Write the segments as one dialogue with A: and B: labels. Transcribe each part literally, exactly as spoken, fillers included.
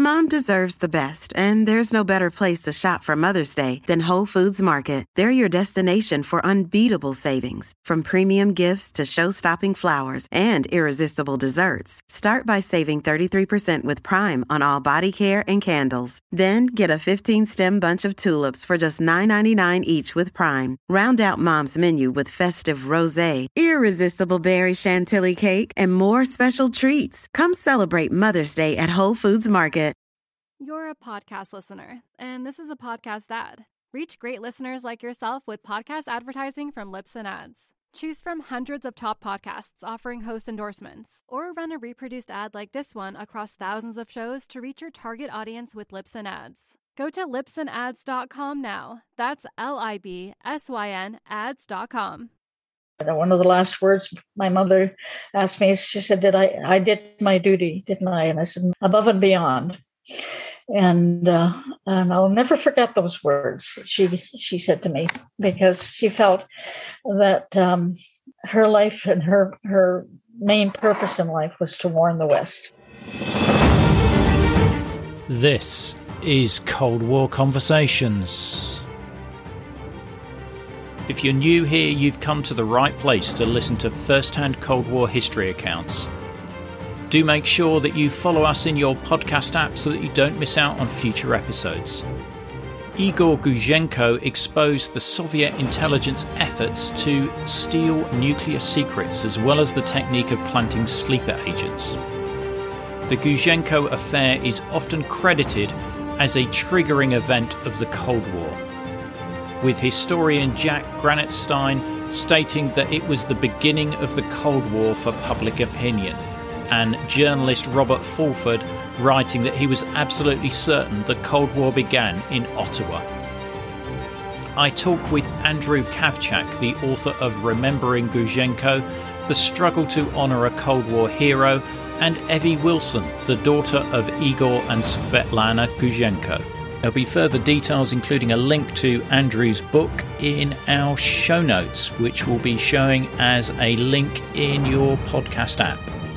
A: Mom deserves the best, and there's no better place to shop for Mother's Day than Whole Foods Market. They're your destination for unbeatable savings, from premium gifts to show-stopping flowers and irresistible desserts. Start by saving thirty-three percent with Prime on all body care and candles. Then get a fifteen-stem bunch of tulips for just nine ninety-nine each with Prime. Round out Mom's menu with festive rosé, irresistible berry chantilly cake, and more special treats. Come celebrate Mother's Day at Whole Foods Market.
B: You're a podcast listener, and this is a podcast ad. Reach great listeners like yourself with podcast advertising from Libsyn Ads. Choose from hundreds of top podcasts offering host endorsements, or run a reproduced ad like this one across thousands of shows to reach your target audience with Libsyn Ads. Go to libsyn ads dot com now. That's L I B S Y N ads dot com.
C: One of the last words my mother asked me, she said, "Did I, I did my duty, didn't I?" And I said, "Above and beyond." And uh, and I'll never forget those words she she said to me, because she felt that um, her life and her her main purpose in life was to warn the West.
D: This is Cold War Conversations. If you're new here, you've come to the right place to listen to first-hand Cold War history accounts. Do make sure that you follow us in your podcast app so that you don't miss out on future episodes. Igor Guzhenko exposed the Soviet intelligence efforts to steal nuclear secrets, as well as the technique of planting sleeper agents. The Guzhenko affair is often credited as a triggering event of the Cold War, with historian Jack Granatstein stating that it was the beginning of the Cold War for public opinion, and journalist Robert Fulford writing that he was absolutely certain the Cold War began in Ottawa. I talk with Andrew Kavchak, the author of Remembering Guzhenko, The Struggle to Honour a Cold War Hero, and Evie Wilson, the daughter of Igor and Svetlana Guzhenko. There'll be further details, including a link to Andrew's book, in our show notes, which will be showing as a link in your podcast app.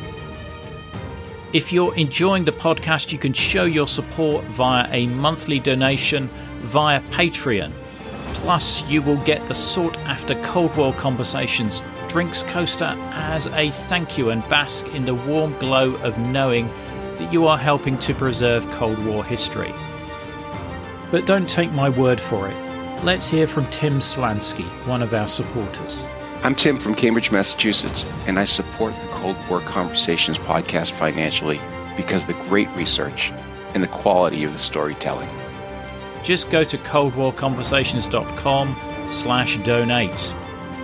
D: If you're enjoying the podcast, you can show your support via a monthly donation via Patreon. Plus, you will get the sought-after Cold War Conversations drinks coaster as a thank you, and bask in the warm glow of knowing that you are helping to preserve Cold War history. But don't take my word for it. Let's hear from Tim Slansky, one of our supporters.
E: I'm Tim from Cambridge, Massachusetts, and I support the Cold War Conversations podcast financially because of the great research and the quality of the storytelling.
D: Just go to cold war conversations dot com slash donate.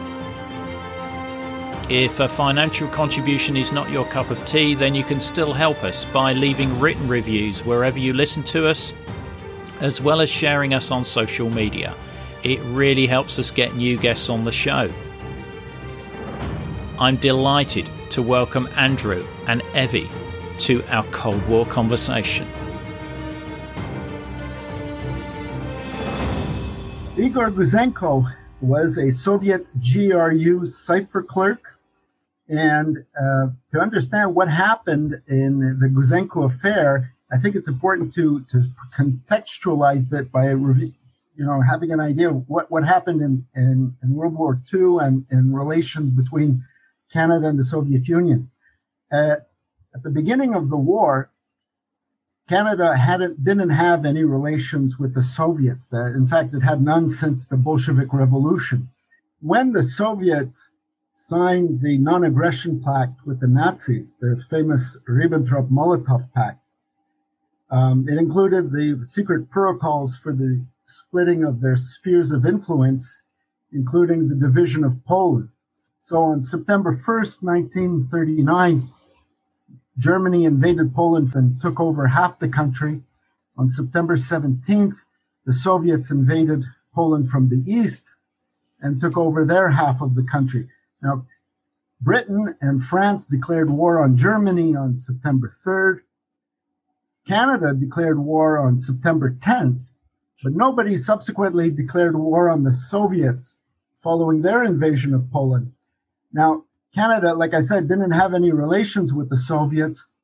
D: If a financial contribution is not your cup of tea, then you can still help us by leaving written reviews wherever you listen to us, as well as sharing us on social media. It really helps us get new guests on the show. I'm delighted to welcome Andrew and Evie to our Cold War conversation.
F: Igor Guzhenko was a Soviet G R U cipher clerk. And uh, to understand what happened in the Guzhenko affair, I think it's important to, to contextualize it by you know having an idea of what, what happened in, in, in World War Two and in relations between Canada and the Soviet Union. Uh, at the beginning of the war, Canada hadn't didn't have any relations with the Soviets. That, in fact, it had none since the Bolshevik Revolution. When the Soviets signed the non-aggression pact with the Nazis, the famous Ribbentrop-Molotov Pact, um, it included the secret protocols for the splitting of their spheres of influence, including the division of Poland. So on September first, nineteen thirty-nine, Germany invaded Poland and took over half the country. On September seventeenth, the Soviets invaded Poland from the east and took over their half of the country. Now, Britain and France declared war on Germany on September third. Canada declared war on September tenth, but nobody subsequently declared war on the Soviets following their invasion of Poland. Now, Canada, like I said, didn't have any relations with the Soviets,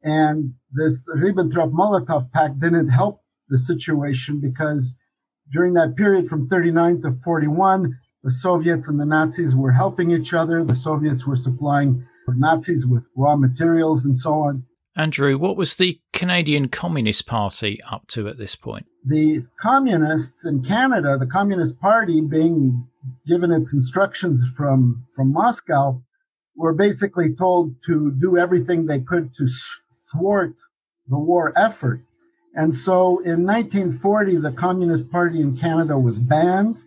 F: And this Ribbentrop-Molotov Pact didn't help the situation because during that period from thirty-nine to forty-one, the Soviets and the Nazis were helping each other. The Soviets were supplying Nazis with raw materials and so on.
D: Andrew, what was the Canadian Communist Party up to at this point?
F: The communists in Canada, the Communist Party, being given its instructions from, from Moscow, were basically told to do everything they could to thwart the war effort. And so in nineteen forty, the Communist Party in Canada was banned.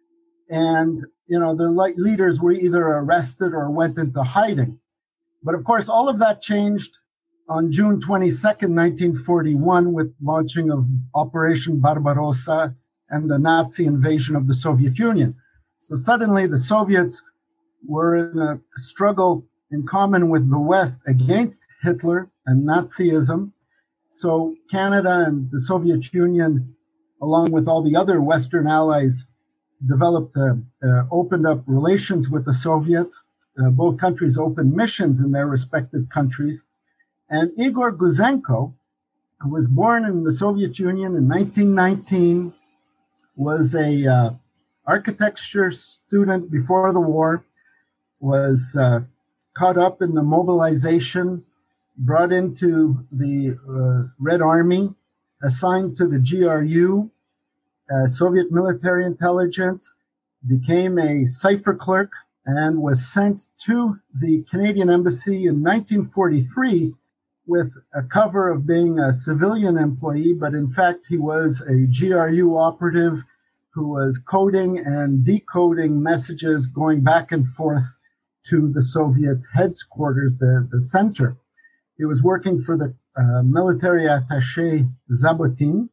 F: And, you know, the leaders were either arrested or went into hiding. But of course, all of that changed on June twenty-second, nineteen forty-one, with launching of Operation Barbarossa and the Nazi invasion of the Soviet Union. So suddenly the Soviets were in a struggle in common with the West against Hitler and Nazism. So Canada and the Soviet Union, along with all the other Western allies, developed, uh, uh, opened up relations with the Soviets. Uh, both countries opened missions in their respective countries. And Igor Gouzenko, who was born in the Soviet Union in nineteen nineteen, was a uh, architecture student before the war, was uh, caught up in the mobilization, brought into the uh, Red Army, assigned to the G R U, uh, Soviet military intelligence, became a cipher clerk, and was sent to the Canadian Embassy in nineteen forty-three with a cover of being a civilian employee, but in fact he was a G R U operative who was coding and decoding messages going back and forth to the Soviet headquarters, the, the center. He was working for the uh, military attaché Zabotin,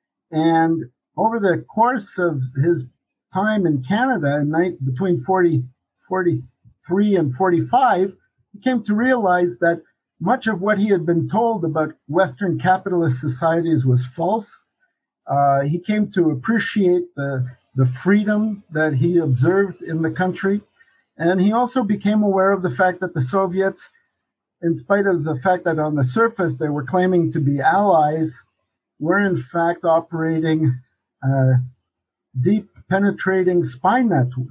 F: and over the course of his time in Canada, in night, between forty, forty-three and forty-five, he came to realize that much of what he had been told about Western capitalist societies was false. Uh, he came to appreciate the, the freedom that he observed in the country. And he also became aware of the fact that the Soviets, in spite of the fact that on the surface they were claiming to be allies, were in fact operating a deep penetrating spy network.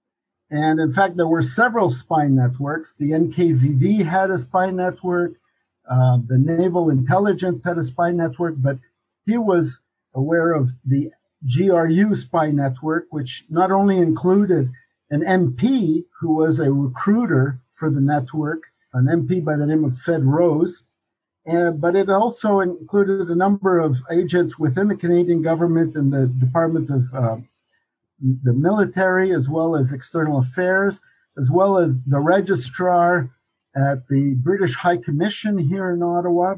F: And in fact, there were several spy networks. The N K V D had a spy network. Uh, the Naval Intelligence had a spy network, but he was aware of the G R U spy network, which not only included an M P who was a recruiter for the network, an M P by the name of Fed Rose, and, but it also included a number of agents within the Canadian government and the Department of uh, the military, as well as external affairs, as well as the registrar at the British High Commission here in Ottawa.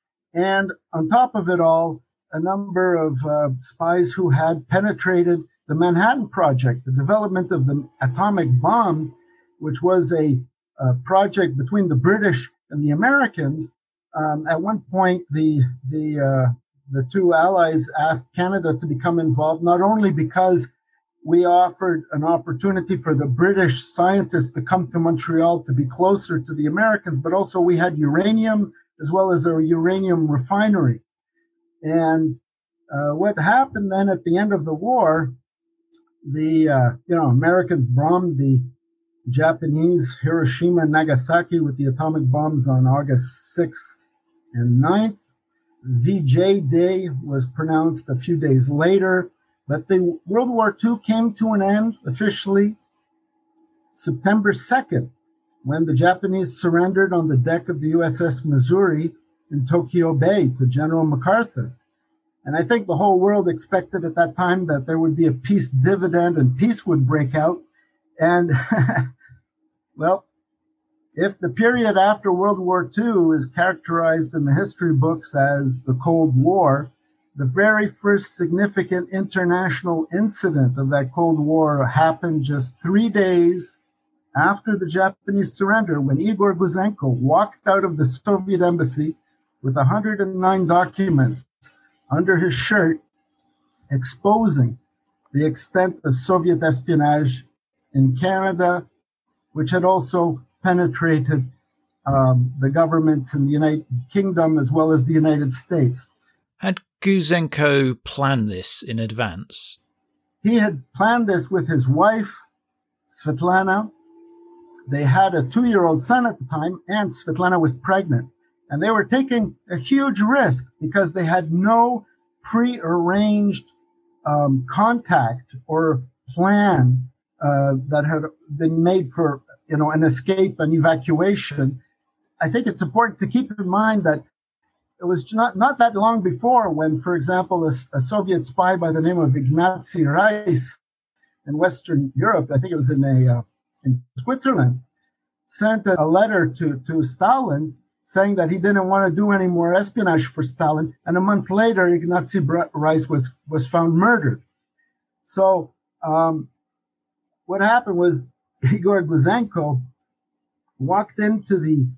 F: And on top of it all, a number of uh, spies who had penetrated the Manhattan Project, the development of the atomic bomb, which was a, a project between the British and the Americans. Um, at one point, the, the, uh, the two allies asked Canada to become involved, not only because we offered an opportunity for the British scientists to come to Montreal to be closer to the Americans, but also we had uranium as well as a uranium refinery. And uh, what happened then at the end of the war, the uh, you know Americans bombed the Japanese Hiroshima and Nagasaki with the atomic bombs on August sixth and ninth. V J Day was pronounced a few days later. But the World War Two came to an end officially September second, when the Japanese surrendered on the deck of the U S S Missouri in Tokyo Bay to General MacArthur. And I think the whole world expected at that time that there would be a peace dividend and peace would break out. And, well, if the period after World War Two is characterized in the history books as the Cold War, the very first significant international incident of that Cold War happened just three days after the Japanese surrender, when Igor Gouzenko walked out of the Soviet embassy with one hundred nine documents under his shirt exposing the extent of Soviet espionage in Canada, which had also penetrated um, the governments in the United Kingdom as well as the United States.
D: Had Guzenko planned this in advance?
F: He had planned this with his wife, Svetlana. They had a two-year-old son at the time, and Svetlana was pregnant. And they were taking a huge risk because they had no pre-arranged um, contact or plan uh, that had been made for, you know, an escape and evacuation. I think it's important to keep in mind that it was not, not that long before when, for example, a, a Soviet spy by the name of Ignacy Reis in Western Europe, I think it was in a uh, in Switzerland, sent a, a letter to, to Stalin saying that he didn't want to do any more espionage for Stalin. And a month later, Ignacy Reis was, was found murdered. So um, what happened was Igor Guzenko walked into the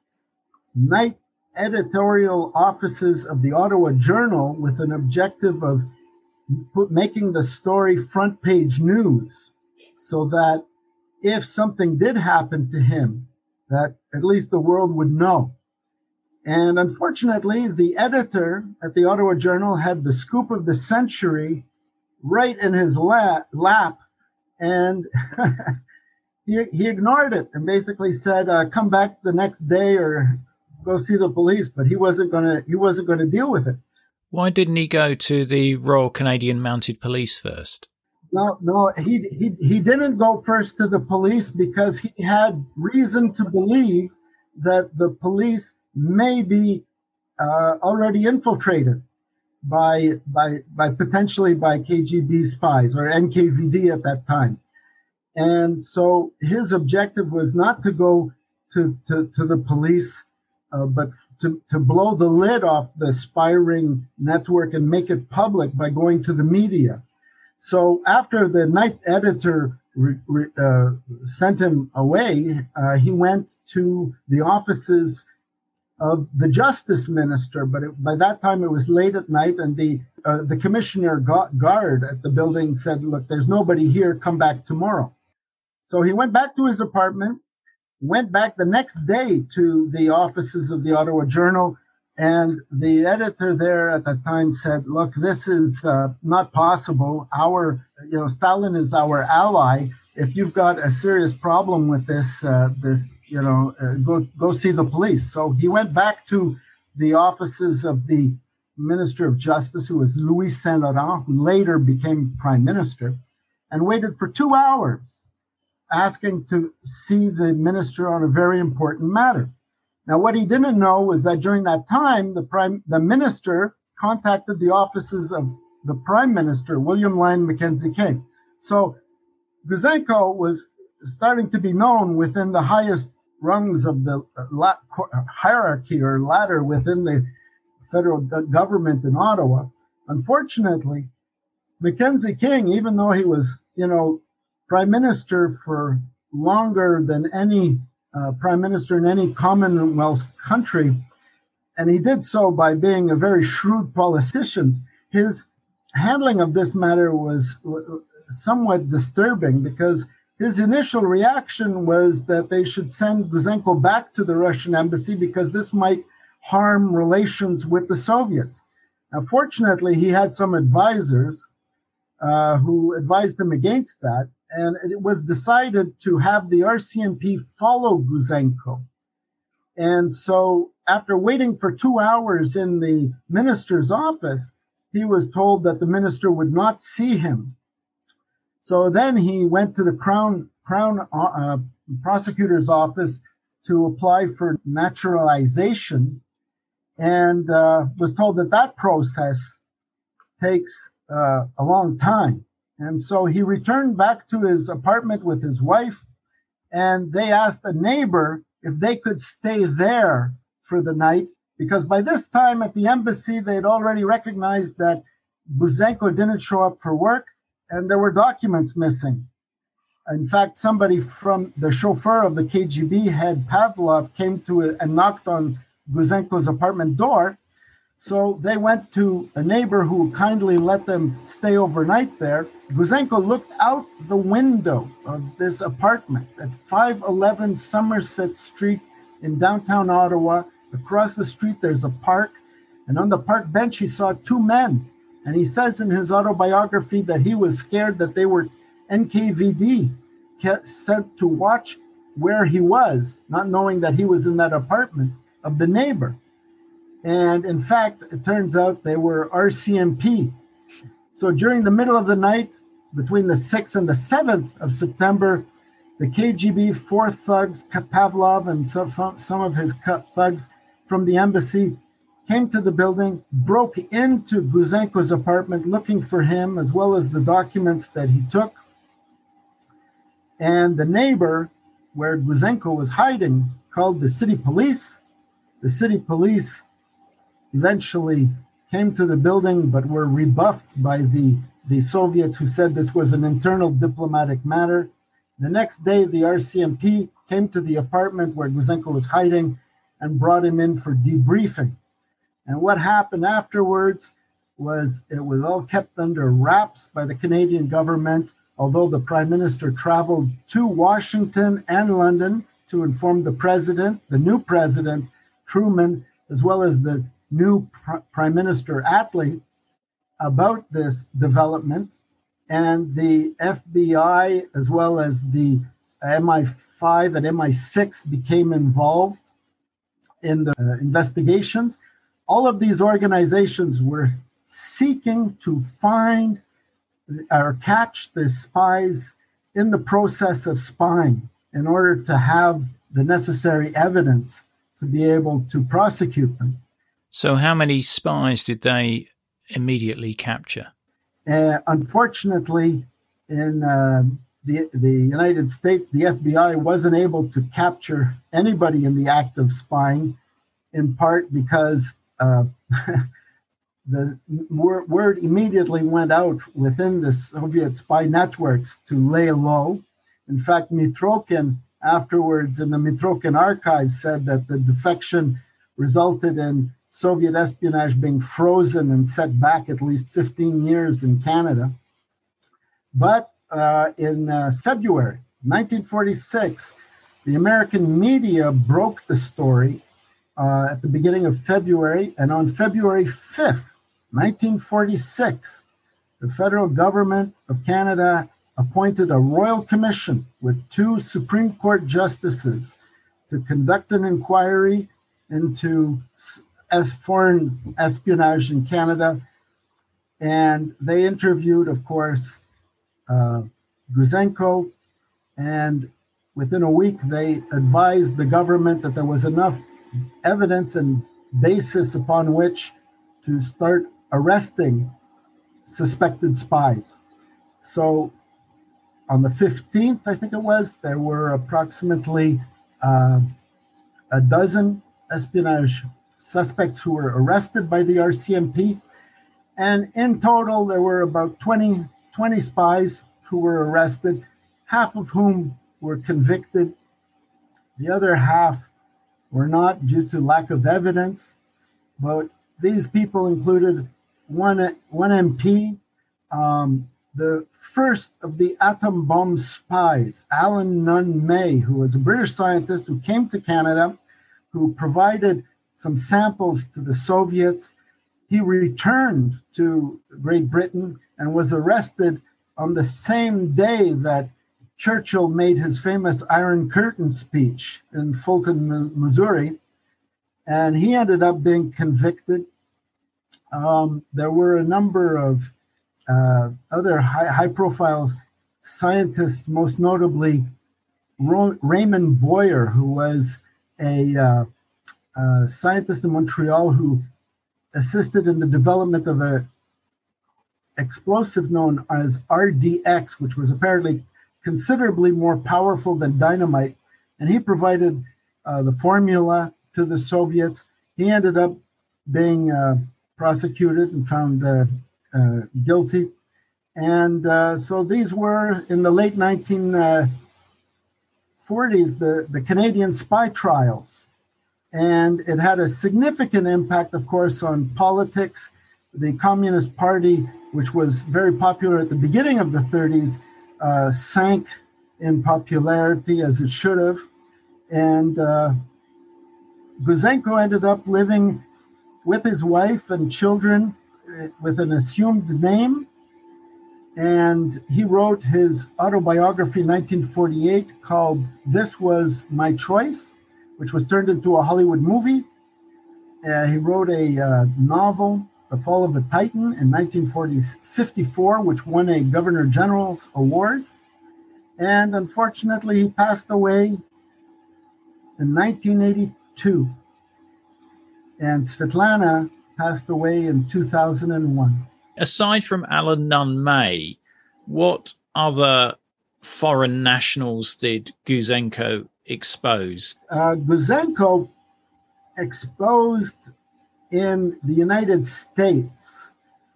F: night editorial offices of the Ottawa Journal with an objective of put, making the story front page news so that if something did happen to him, that at least the world would know. And unfortunately, the editor at the Ottawa Journal had the scoop of the century right in his la- lap, and he, he ignored it and basically said, uh, come back the next day or go see the police, but he wasn't going to he wasn't going to deal with it.
D: Why didn't he go to the Royal Canadian Mounted Police first?
F: No, no, he he he didn't go first to the police because he had reason to believe that the police may be uh, already infiltrated by by by potentially by K G B spies or N K V D at that time, and so his objective was not to go to to, to the police, uh, but to to blow the lid off the spy ring network and make it public by going to the media. So after the night editor re, re, uh, sent him away, uh, he went to the offices of the justice minister. But it, by that time, it was late at night, and the uh, the commissioner gu- guard at the building said, "Look, there's nobody here. Come back tomorrow." So he went back to his apartment, went back the next day to the offices of the Ottawa Journal. And the editor there at the time said, look, this is uh, not possible. Our, you know, Stalin is our ally. If you've got a serious problem with this, uh, this, you know, uh, go go see the police. So he went back to the offices of the Minister of Justice, who was Louis Saint Laurent, who later became prime minister, and waited for two hours asking to see the minister on a very important matter. Now, what he didn't know was that during that time, the prime, the minister contacted the offices of the prime minister, William Lyon Mackenzie King. So Guzenko was starting to be known within the highest rungs of the la- hierarchy or ladder within the federal government in Ottawa. Unfortunately, Mackenzie King, even though he was, you know, prime minister for longer than any Uh, prime minister in any Commonwealth country, and he did so by being a very shrewd politician, his handling of this matter was somewhat disturbing because his initial reaction was that they should send Guzenko back to the Russian embassy because this might harm relations with the Soviets. Now, fortunately, he had some advisors uh, who advised him against that. And it was decided to have the R C M P follow Guzenko. And so after waiting for two hours in the minister's office, he was told that the minister would not see him. So then he went to the Crown, Crown uh, prosecutor's office to apply for naturalization and uh, was told that that process takes uh, a long time. And so he returned back to his apartment with his wife, and they asked a neighbor if they could stay there for the night, because by this time at the embassy, they'd already recognized that Guzenko didn't show up for work, and there were documents missing. In fact, somebody from the chauffeur of the K G B head, Pavlov, came to it and knocked on Guzenko's apartment door. So they went to a neighbor who kindly let them stay overnight there. Guzenko looked out the window of this apartment at five eleven Somerset Street, in downtown Ottawa. Across the street, there's a park. And on the park bench, he saw two men. And he says in his autobiography that he was scared that they were N K V D sent to watch where he was, not knowing that he was in that apartment of the neighbor. And in fact, it turns out they were R C M P. So during the middle of the night, between the sixth and the seventh of September, the K G B four thugs, Pavlov and some, some of his thugs from the embassy, came to the building, broke into Guzenko's apartment looking for him, as well as the documents that he took. And the neighbor, where Guzenko was hiding, called the city police. The city police eventually came to the building, but were rebuffed by the, the Soviets, who said this was an internal diplomatic matter. The next day, the R C M P came to the apartment where Guzenko was hiding and brought him in for debriefing. And what happened afterwards was it was all kept under wraps by the Canadian government, although the Prime Minister traveled to Washington and London to inform the president, the new president, Truman, as well as the new Pr- Prime Minister Attlee, about this development. And the F B I, as well as the M I five and M I six, became involved in the uh, investigations. All of these organizations were seeking to find or catch the spies in the process of spying in order to have the necessary evidence to be able to prosecute them.
D: So how many spies did they immediately capture?
F: Uh, unfortunately, in uh, the, the United States, the F B I wasn't able to capture anybody in the act of spying, in part because uh, the word, word immediately went out within the Soviet spy networks to lay low. In fact, Mitrokhin afterwards in the Mitrokhin archives said that the defection resulted in Soviet espionage being frozen and set back at least fifteen years in Canada. But uh, in uh, February nineteen forty-six, the American media broke the story uh, at the beginning of February, and on February fifth, nineteen forty-six, the federal government of Canada appointed a royal commission with two Supreme Court justices to conduct an inquiry into as foreign espionage in Canada. And they interviewed, of course, uh, Guzenko, and within a week they advised the government that there was enough evidence and basis upon which to start arresting suspected spies. So on the fifteenth, I think it was, there were approximately uh, a dozen espionage suspects who were arrested by the R C M P. And in total, there were about twenty, twenty spies who were arrested, half of whom were convicted. The other half were not due to lack of evidence. But these people included one, one M P, um, the first of the atom bomb spies, Alan Nunn May, who was a British scientist who came to Canada, who provided some samples to the Soviets. He returned to Great Britain and was arrested on the same day that Churchill made his famous Iron Curtain speech in Fulton, Missouri, and he ended up being convicted. Um, there were a number of uh, other high, high-profile scientists, most notably Ro- Raymond Boyer, who was a uh, uh, scientist in Montreal who assisted in the development of a explosive known as R D X, which was apparently considerably more powerful than dynamite. And he provided uh, the formula to the Soviets. He ended up being uh, prosecuted and found uh, uh, guilty. And uh, so these were, in the late nineteen forties, the, the Canadian spy trials. And it had a significant impact, of course, on politics. The Communist Party, which was very popular at the beginning of the thirties, uh, sank in popularity, as it should have. And uh, Guzenko ended up living with his wife and children uh, with an assumed name. And he wrote his autobiography in nineteen forty-eight called This Was My Choice, which was turned into a Hollywood movie. Uh, he wrote a uh, novel, The Fall of a Titan, in nineteen fifty-four, which won a Governor General's Award. And unfortunately, he passed away in nineteen eighty-two. And Svetlana passed away in two thousand one.
D: Aside from Alan Nunn May, what other foreign nationals did Guzenko expose?
F: Uh, Guzenko exposed in the United States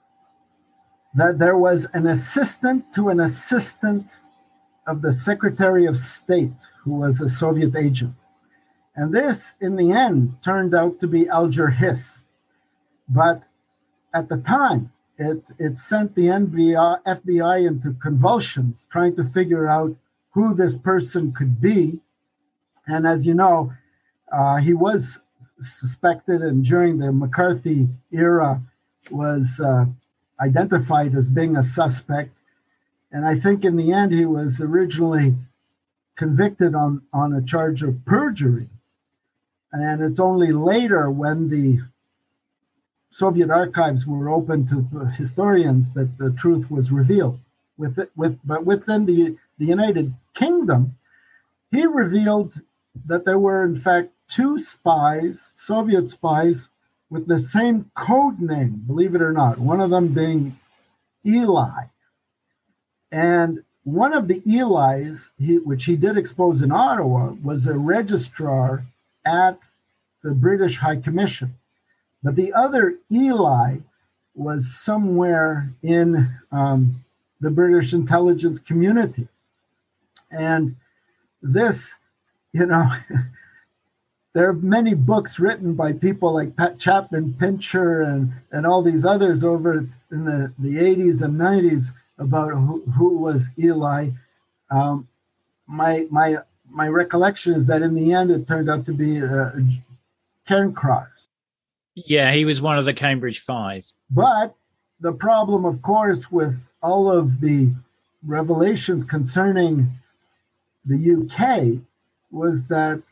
F: that there was an assistant to an assistant of the Secretary of State who was a Soviet agent. And this, in the end, turned out to be Alger Hiss. But at the time, It, it sent the F B I into convulsions, trying to figure out who this person could be. And as you know, uh, he was suspected, and during the McCarthy era was uh, identified as being a suspect. And I think in the end, he was originally convicted on, on a charge of perjury. And it's only later, when the Soviet archives were open to historians, that the truth was revealed. With it, with but within the, the United Kingdom, he revealed that there were in fact two spies, Soviet spies, with the same code name, believe it or not, one of them being Eli. And one of the Elis, he, which he did expose in Ottawa, was a registrar at the British High Commission. But the other Eli was somewhere in um, the British intelligence community. And this, you know, there are many books written by people like Pat Chapman Pincher and, and all these others over in the, the eighties and nineties about who, who was Eli. Um, my, my, my recollection is that in the end, it turned out to be uh, Cairncross.
D: Yeah, he was one of the Cambridge Five.
F: But the problem, of course, with all of the revelations concerning the U K was that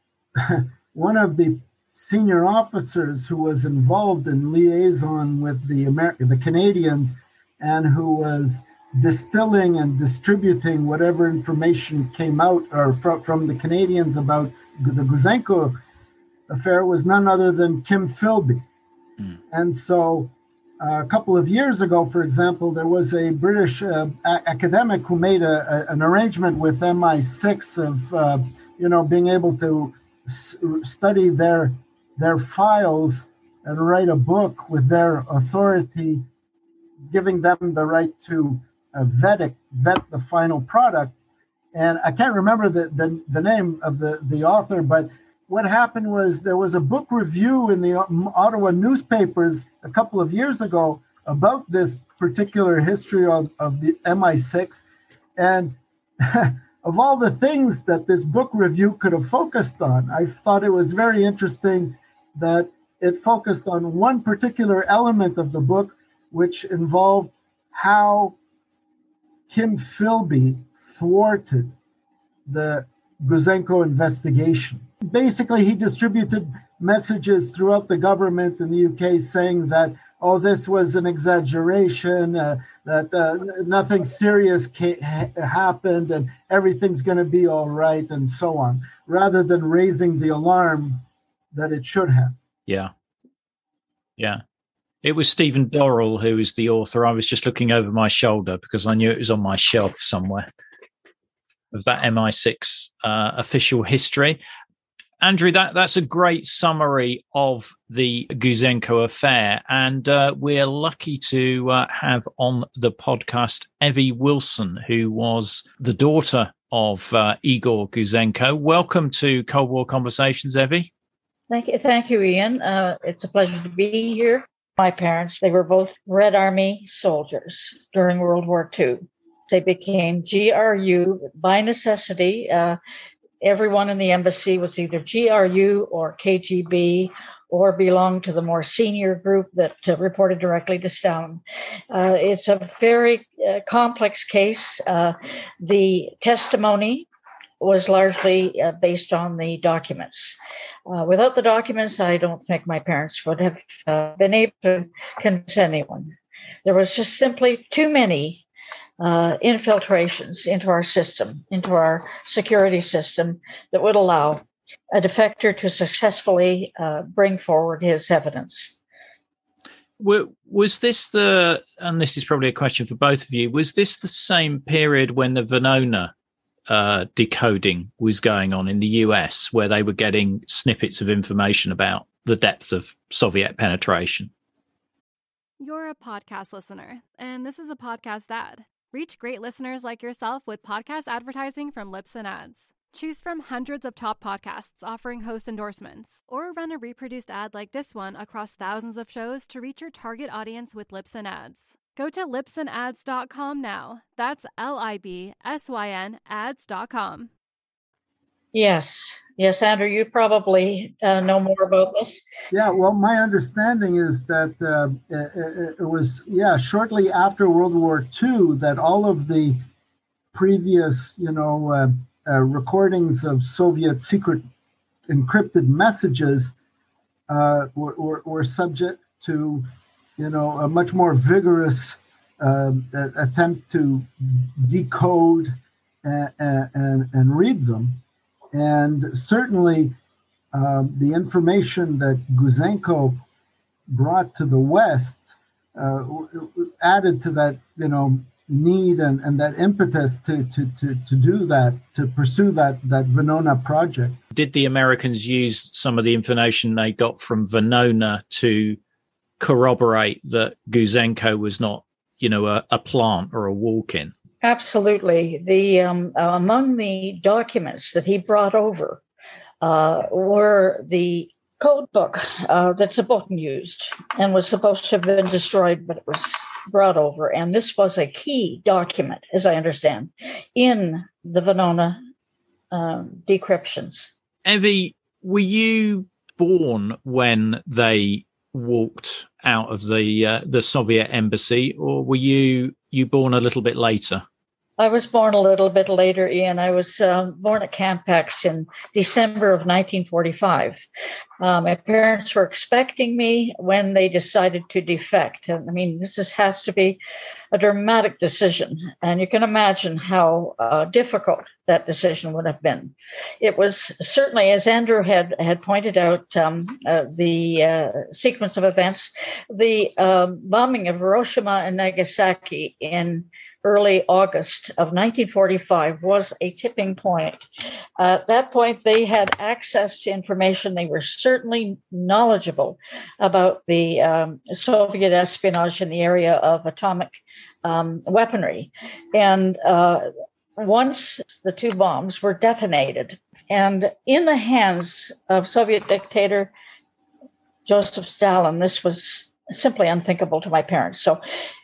F: one of the senior officers who was involved in liaison with the Amer- the Canadians and who was distilling and distributing whatever information came out or fr- from the Canadians about the Guzenko affair was none other than Kim Philby. Mm. And so uh, a couple of years ago, for example, there was a British uh, a- academic who made a, a, an arrangement with M I six of, uh, you know, being able to s- study their, their files and write a book with their authority, giving them the right to uh, vet, it, vet the final product. And I can't remember the, the, the name of the, the author, but what happened was there was a book review in the Ottawa newspapers a couple of years ago about this particular history of, of the M I six. And of all the things that this book review could have focused on, I thought it was very interesting that it focused on one particular element of the book, which involved how Kim Philby thwarted the Guzenko investigation. Basically, he distributed messages throughout the government in the U K saying that, oh, this was an exaggeration, uh, that uh, nothing serious ca- ha- happened and everything's going to be all right and so on, rather than raising the alarm that it should have.
D: Yeah. Yeah. It was Stephen Dorrell who is the author. I was just looking over my shoulder because I knew it was on my shelf somewhere, of that M I six uh, official history. Andrew, that, that's a great summary of the Guzenko affair. And uh, we're lucky to uh, have on the podcast Evie Wilson, who was the daughter of uh, Igor Guzenko. Welcome to Cold War Conversations, Evie.
C: Thank you, thank you, Ian. Uh, it's a pleasure to be here. My parents, they were both Red Army soldiers during World War Two. They became G R U by necessity. Uh, everyone in the embassy was either G R U or K G B or belonged to the more senior group that uh, reported directly to Stalin. Uh, it's a very uh, complex case. Uh, the testimony was largely uh, based on the documents. Uh, without the documents, I don't think my parents would have uh, been able to convince anyone. There was just simply too many uh, infiltrations into our system, into our security system, that would allow a defector to successfully uh, bring forward his evidence.
D: Was this the, and this is probably a question for both of you, was this the same period when the Venona uh, decoding was going on in the U S, where they were getting snippets of information about the depth of Soviet penetration?
B: You're a podcast listener, and this is a podcast ad. Reach great listeners like yourself with podcast advertising from Libsyn Ads. Choose from hundreds of top podcasts offering host endorsements, or run a reproduced ad like this one across thousands of shows to reach your target audience with Libsyn Ads. Go to libsyn ads dot com now. That's L I B S Y N ads dot com.
C: Yes. Yes, Andrew, you probably uh, know more about this.
F: Yeah, well, my understanding is that uh, it, it was, yeah, shortly after World War Two that all of the previous, you know, uh, uh, recordings of Soviet secret encrypted messages uh, were, were, were subject to, you know, a much more vigorous uh, attempt to decode and, and, and read them. And certainly um, the information that Guzenko brought to the West uh, added to that, you know, need and, and that impetus to, to, to, to do that, to pursue that, that Venona project.
D: Did the Americans use some of the information they got from Venona to corroborate that Guzenko was not, you know, a, a plant or a walk-in?
C: Absolutely. The um, uh, among the documents that he brought over uh, were the code book uh, that Zabutin used and was supposed to have been destroyed, but it was brought over. And this was a key document, as I understand, in the Venona uh, decryptions.
D: Evie, were you born when they walked out of the uh, the Soviet embassy, or were you you born a little bit later?
C: I was born a little bit later, Ian. I was uh, born at Camp X in December of nineteen forty-five. Uh, my parents were expecting me when they decided to defect. And I mean, this is, has to be a dramatic decision. And you can imagine how uh, difficult that decision would have been. It was certainly, as Andrew had, had pointed out, um, uh, the uh, sequence of events, the uh, bombing of Hiroshima and Nagasaki in early August of nineteen forty-five was a tipping point. Uh, at that point, they had access to information. They were certainly knowledgeable about the um, Soviet espionage in the area of atomic um, weaponry. And uh, once the two bombs were detonated and in the hands of Soviet dictator Joseph Stalin, this was simply unthinkable to my parents. So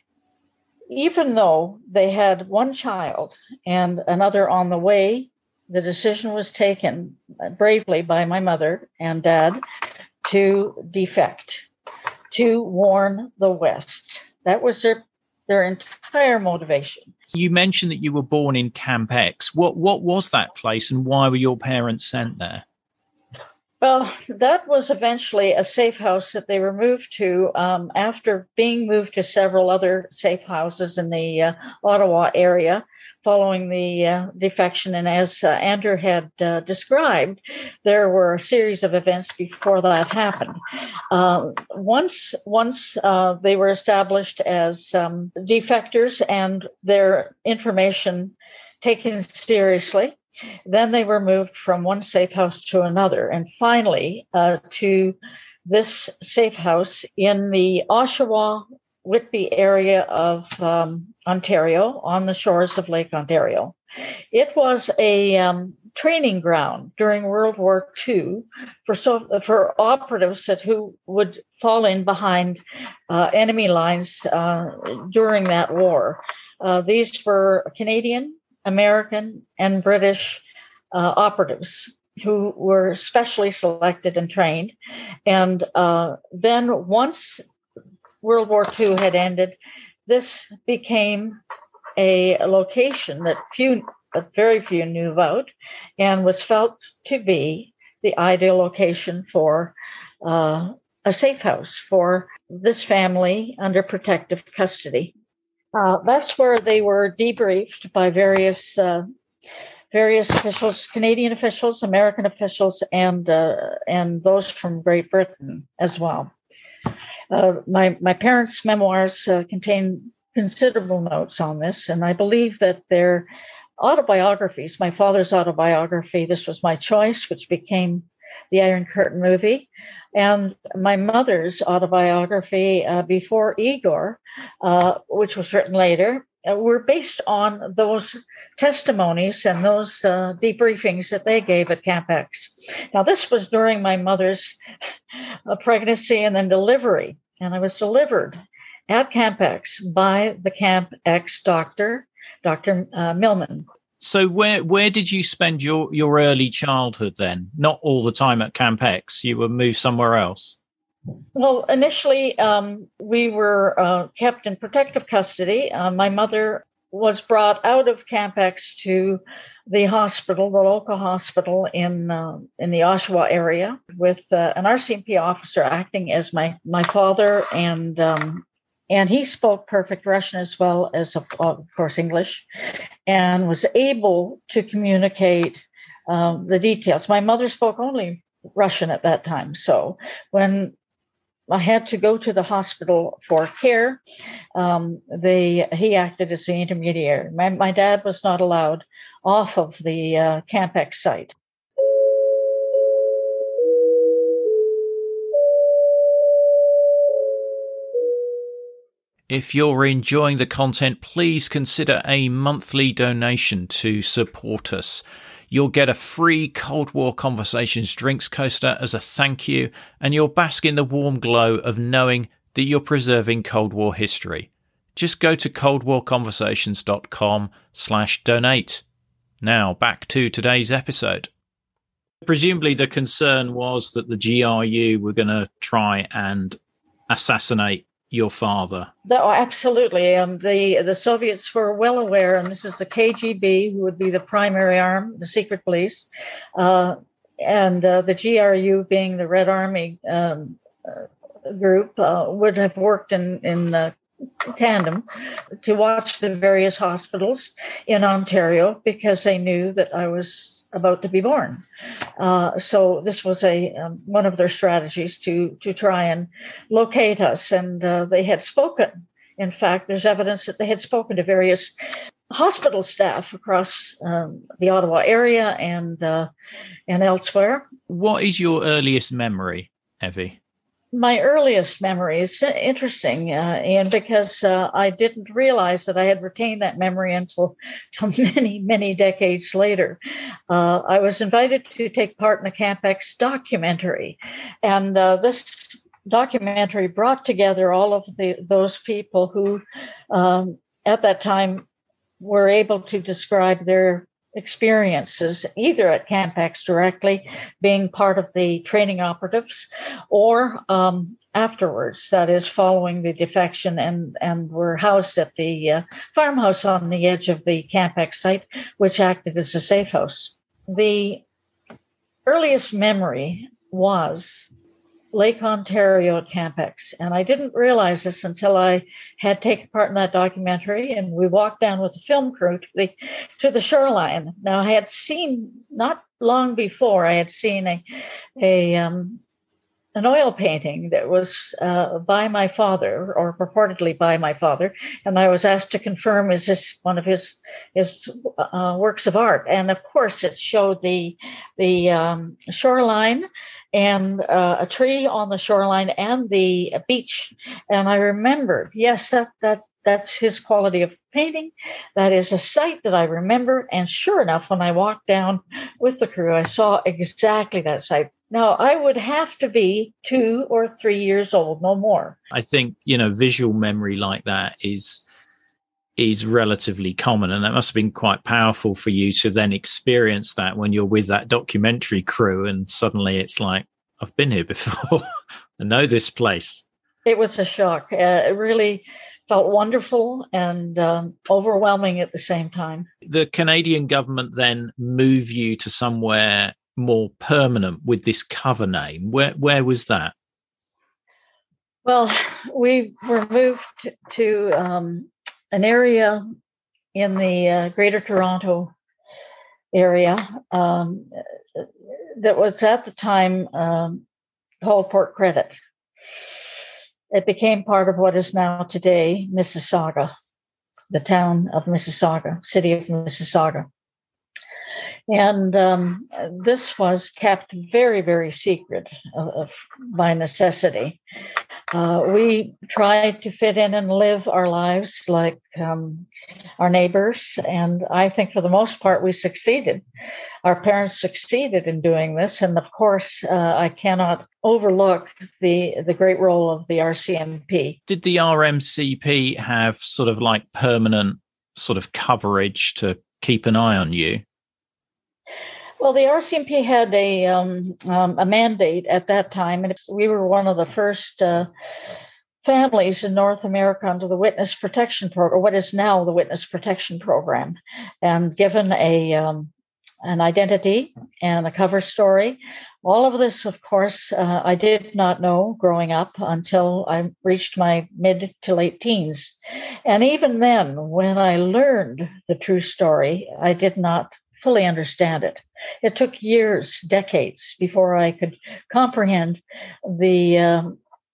C: even though they had one child and another on the way, the decision was taken bravely by my mother and dad to defect, to warn the West. That was their their entire motivation.
D: You mentioned that you were born in Camp X. What what was that place, and why were your parents sent there?
C: Well, that was eventually a safe house that they were moved to um, after being moved to several other safe houses in the uh, Ottawa area following the uh, defection. And as uh, Andrew had uh, described, there were a series of events before that happened. Uh, once once uh, they were established as um, defectors and their information taken seriously, then they were moved from one safe house to another, and finally uh, to this safe house in the Oshawa Whitby area of um, Ontario, on the shores of Lake Ontario. It was a um, training ground during World War Two for so, for operatives that who would fall in behind uh, enemy lines uh, during that war. Uh, these were Canadian, American, and British uh, operatives who were specially selected and trained. And uh, then once World War Two had ended, this became a location that few, but very few knew about, and was felt to be the ideal location for uh, a safe house for this family under protective custody. Uh, that's where they were debriefed by various uh, various officials, Canadian officials, American officials, and uh, and those from Great Britain as well. Uh, my my parents' memoirs uh, contain considerable notes on this, and I believe that their autobiographies, my father's autobiography, This Was My Choice, which became the Iron Curtain movie, and my mother's autobiography, uh, Before Igor, uh, which was written later, uh, were based on those testimonies and those uh, debriefings that they gave at Camp X. Now, this was during my mother's uh, pregnancy and then delivery, and I was delivered at Camp X by the Camp X doctor, Doctor Uh, Millman.
D: So where where did you spend your, your early childhood then? Not all the time at Camp X. You were moved somewhere else.
C: Well, initially, um, we were uh, kept in protective custody. Uh, my mother was brought out of Camp X to the hospital, the local hospital in uh, in the Oshawa area, with uh, an R C M P officer acting as my, my father, and um, and he spoke perfect Russian as well as, of course, English, and was able to communicate um, the details. My mother spoke only Russian at that time, so when I had to go to the hospital for care, um, they he acted as the intermediary. My, my dad was not allowed off of the uh, Camp X site.
D: If you're enjoying the content, please consider a monthly donation to support us. You'll get a free Cold War Conversations drinks coaster as a thank you, and you'll bask in the warm glow of knowing that you're preserving Cold War history. Just go to coldwarconversations.com slash donate. Now, back to today's episode. Presumably the concern was that the G R U were going to try and assassinate your father.
C: Oh, absolutely. Um, the the Soviets were well aware, and this is the K G B, who would be the primary arm, the secret police, uh, and uh, the G R U, being the Red Army um, uh, group, uh, would have worked in in uh, tandem to watch the various hospitals in Ontario, because they knew that I was about to be born. Uh, so this was a um, one of their strategies to to try and locate us. And uh, they had spoken. In fact, there's evidence that they had spoken to various hospital staff across um, the Ottawa area and uh, and elsewhere.
D: What is your earliest memory, Evie?
C: My earliest memory is interesting, uh, Ian, because uh, I didn't realize that I had retained that memory until, until many, many decades later. Uh, I was invited to take part in a Camp X documentary, and uh, this documentary brought together all of the those people who, um, at that time, were able to describe their experiences, either at Camp X directly, being part of the training operatives, or um, afterwards, that is, following the defection, and, and were housed at the uh, farmhouse on the edge of the Camp X site, which acted as a safe house. The earliest memory was Lake Ontario at Camp X. And I didn't realize this until I had taken part in that documentary, and we walked down with the film crew to the, to the shoreline. Now, I had seen, not long before, I had seen a, a um, an oil painting that was uh, by my father, or purportedly by my father, and I was asked to confirm, is this one of his his uh, works of art? And of course, it showed the the um, shoreline and uh, a tree on the shoreline and the beach. And I remembered, yes, that that that's his quality of painting. That is a site that I remember. And sure enough, when I walked down with the crew, I saw exactly that site. Now, I would have to be two or three years old, no more.
D: I think, you know, visual memory like that is is relatively common. And that must have been quite powerful for you to then experience that when you're with that documentary crew and suddenly it's like, I've been here before. I know this place.
C: It was a shock. Uh, it really felt wonderful and um, overwhelming at the same time.
D: The Canadian government then move you to somewhere more permanent with this cover name. Where where was that?
C: Well, we were moved to um, an area in the uh, Greater Toronto area um, that was at the time um, called Port Credit. It became part of what is now today Mississauga, the town of Mississauga, city of Mississauga. And um, this was kept very, very secret uh, by necessity. Uh, we tried to fit in and live our lives like um, our neighbors. And I think for the most part, we succeeded. Our parents succeeded in doing this. And of course, uh, I cannot overlook the, the great role of the R C M P.
D: Did the R M C P have sort of like permanent sort of coverage to keep an eye on you?
C: Well, the R C M P had a um, um, a mandate at that time, and we were one of the first uh, families in North America under the Witness Protection Program, what is now the Witness Protection Program, and given a um, an identity and a cover story. All of this, of course, uh, I did not know growing up until I reached my mid to late teens, and even then, when I learned the true story, I did not fully understand it. It took years, decades, before I could comprehend the um,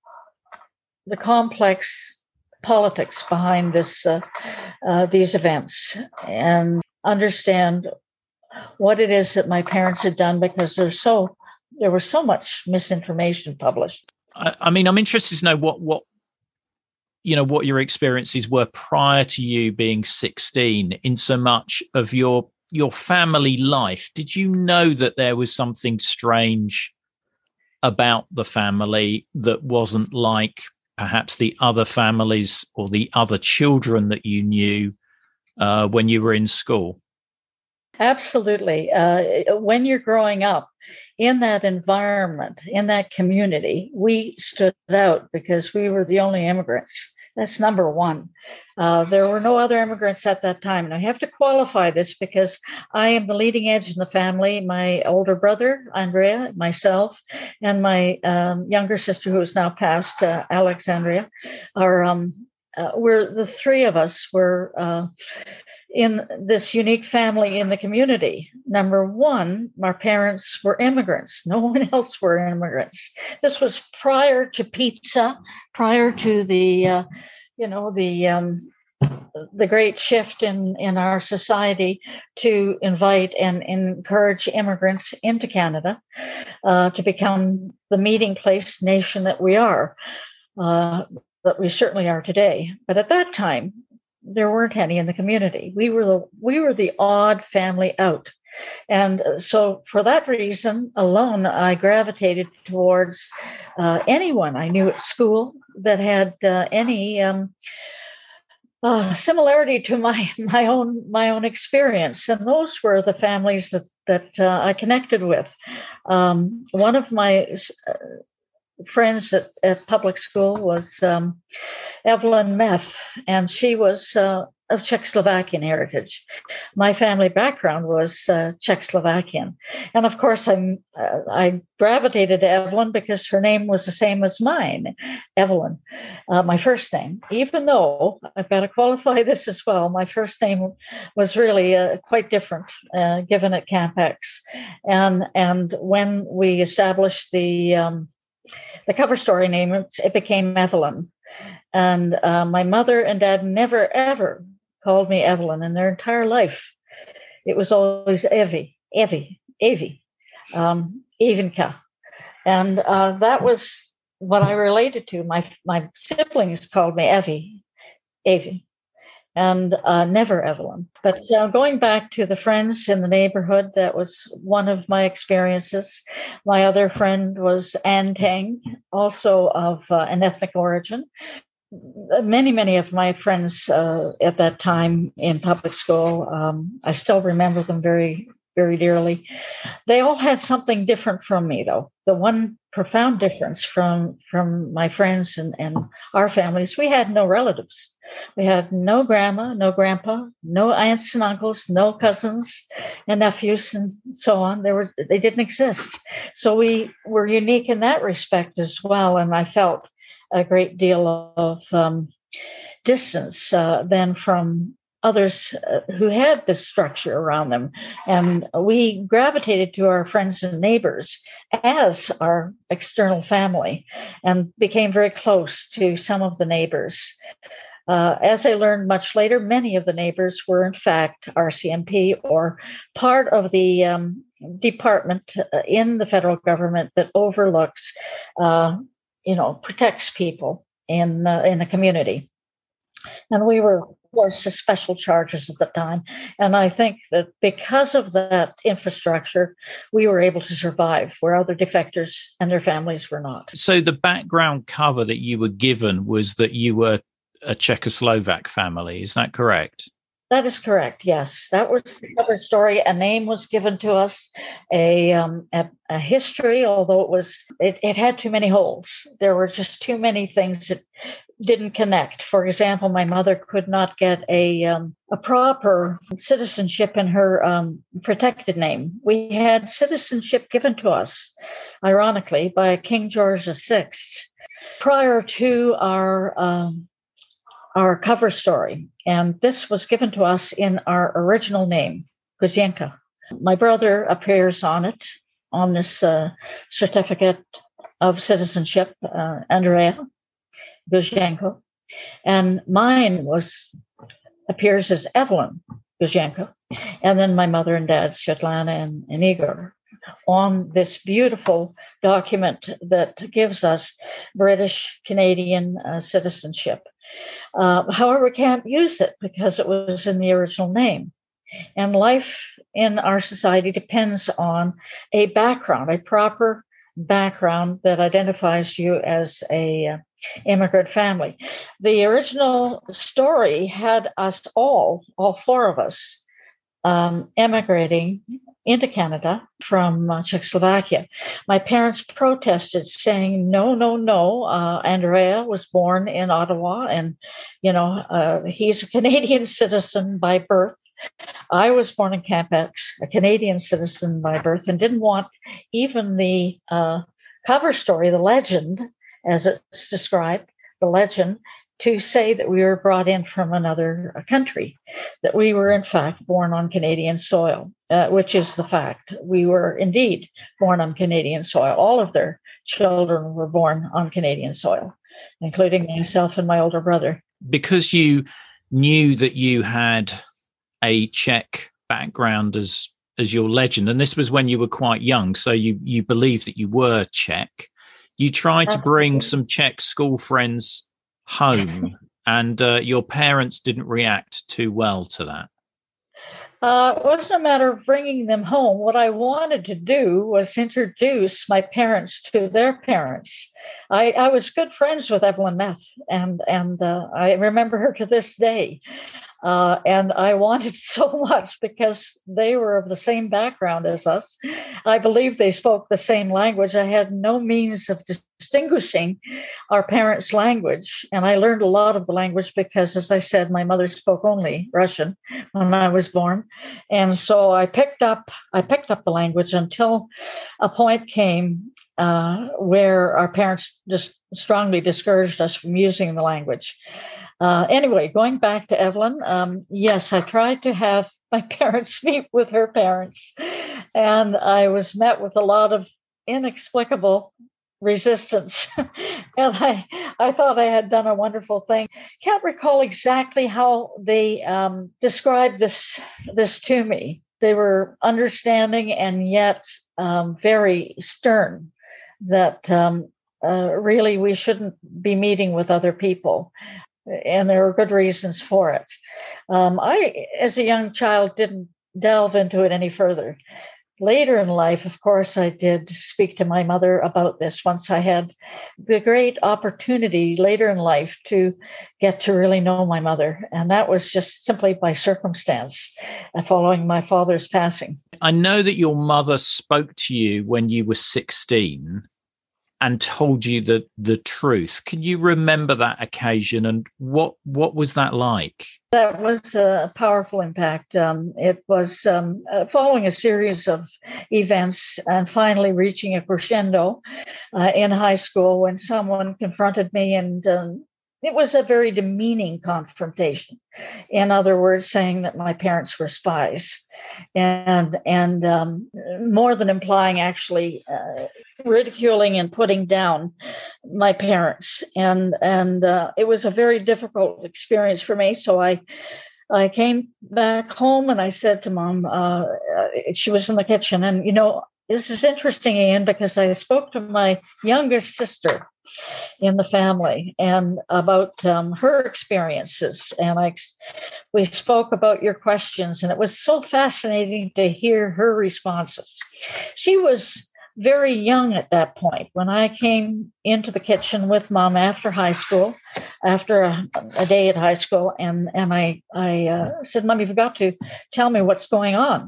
C: the complex politics behind this uh, uh, these events and understand what it is that my parents had done, because there's so there was so much misinformation published.
D: I, I mean, I'm interested to know what what you know what your experiences were prior to you being sixteen, in so much of your your family life. Did you know that there was something strange about the family that wasn't like perhaps the other families or the other children that you knew uh, when you were in school?
C: Absolutely. Uh, when you're growing up in that environment, in that community, we stood out because we were the only immigrants. That's number one. Uh, there were no other immigrants at that time. And I have to qualify this because I am the leading edge in the family. My older brother, Andrea, myself, and my um, younger sister, who is now passed, uh, Alexandria, are um, uh, we're the three of us were uh, in this unique family in the community. Number one, our parents were immigrants. No one else were immigrants. This was prior to pizza, prior to the, uh, you know, the um, the great shift in, in our society to invite and encourage immigrants into Canada uh, to become the meeting place nation that we are, uh, that we certainly are today. But at that time, there weren't any in the community. We were the we were the odd family out. And so for that reason alone, I gravitated towards uh, anyone I knew at school that had uh, any um, uh, similarity to my my own my own experience. And those were the families that, that uh, I connected with. Um, one of my uh, friends at, at public school was um, Evelyn Meth, and she was uh, of Czechoslovakian heritage. My family background was uh, Czechoslovakian. And of course, I'm, uh, I gravitated to Evelyn because her name was the same as mine, Evelyn, uh, my first name, even though I've got to qualify this as well. My first name was really uh, quite different, uh, given at Camp X. And, and when we established the, um, the cover story name, it became Evelyn. And uh, my mother and dad never, ever called me Evelyn in their entire life. It was always Evie, Evie, Evie, um, Evenka. And uh, that was what I related to. My my siblings called me Evie, Evie, and uh, never Evelyn. But uh, going back to the friends in the neighborhood, that was one of my experiences. My other friend was Ann Tang, also of uh, an ethnic origin. many, many of my friends uh, at that time in public school, um, I still remember them very, very dearly. They all had something different from me, though. The one profound difference from from my friends and, and our families, we had no relatives. We had no grandma, no grandpa, no aunts and uncles, no cousins and nephews and so on. They were they didn't exist. So we were unique in that respect as well. And I felt a great deal of um, distance uh, then from others uh, who had this structure around them. And we gravitated to our friends and neighbors as our external family and became very close to some of the neighbors. Uh, as I learned much later, many of the neighbors were in fact R C M P or part of the um, department in the federal government that overlooks, uh, you know, protects people in uh, in a community. And we were, of course, special charges at the time. And I think that because of that infrastructure, we were able to survive where other defectors and their families were not.
D: So the background cover that you were given was that you were a Czechoslovak family. Is that correct?
C: That is correct. Yes, that was the cover story. A name was given to us, a um, a, a history, although it was it, it had too many holes. There were just too many things that didn't connect. For example, my mother could not get a um, a proper citizenship in her um, protected name. We had citizenship given to us, ironically, by King George the Sixth prior to our um, our cover story. And this was given to us in our original name, Guzenka. My brother appears on it, on this uh, certificate of citizenship, uh, Andrea Guzenko. And mine was appears as Evelyn Guzenko. And then my mother and dad, Svetlana and, and Igor, on this beautiful document that gives us British Canadian uh, citizenship. Uh, however, we can't use it because it was in the original name. And life in our society depends on a background, a proper background that identifies you as a uh, immigrant family. The original story had us all, all four of us, um, emigrating into Canada from uh, Czechoslovakia. My parents protested, saying, no, no, no. Uh, Andrea was born in Ottawa, and, you know, uh, he's a Canadian citizen by birth. I was born in Campex, a Canadian citizen by birth, and didn't want even the uh, cover story, the legend, as it's described, the legend, to say that we were brought in from another country, that we were in fact born on Canadian soil, uh, which is the fact. We were indeed born on Canadian soil. All of their children were born on Canadian soil, including myself and my older brother.
D: Because you knew that you had a Czech background as as your legend, and this was when you were quite young, so you you believed that you were Czech, you tried to bring some Czech school friends home, and uh, your parents didn't react too well to that.
C: Uh, it wasn't a matter of bringing them home. What I wanted to do was introduce my parents to their parents. I, I was good friends with Evelyn Meth, and and uh, I remember her to this day. Uh, and I wanted so much because they were of the same background as us. I believe they spoke the same language. I had no means of distinguishing our parents' language. And I learned a lot of the language because, as I said, my mother spoke only Russian when I was born. And so I picked up, I picked up the language until a point came uh, where our parents just strongly discouraged us from using the language. Uh, anyway, going back to Evelyn, um, yes, I tried to have my parents meet with her parents, and I was met with a lot of inexplicable resistance. And I, I thought I had done a wonderful thing. Can't recall exactly how they um, described this, this to me. They were understanding and yet um, very stern that um, uh, really we shouldn't be meeting with other people. And there were good reasons for it. Um, I, as a young child, didn't delve into it any further. later in life, of course, I did speak to my mother about this once I had the great opportunity later in life to get to really know my mother. And that was just simply by circumstance following my father's passing.
D: I know that your mother spoke to you when you were sixteen and told you the, the truth. Can you remember that occasion, and what, what was that like?
C: That was a powerful impact. Um, it was um, uh, following a series of events and finally reaching a crescendo uh, in high school when someone confronted me, and um, it was a very demeaning confrontation. In other words, saying that my parents were spies, and and um, more than implying, actually uh, ridiculing and putting down my parents. And and uh, it was a very difficult experience for me. So I I came back home and I said to Mom, uh, she was in the kitchen, and you know, this is interesting, Ian, because I spoke to my youngest sister in the family and about um, her experiences, and I we spoke about your questions, and it was so fascinating to hear her responses. She was very young at that point when I came into the kitchen with Mom after high school, after a, a day at high school, and and I I uh, said, Mom, you've got to tell me what's going on.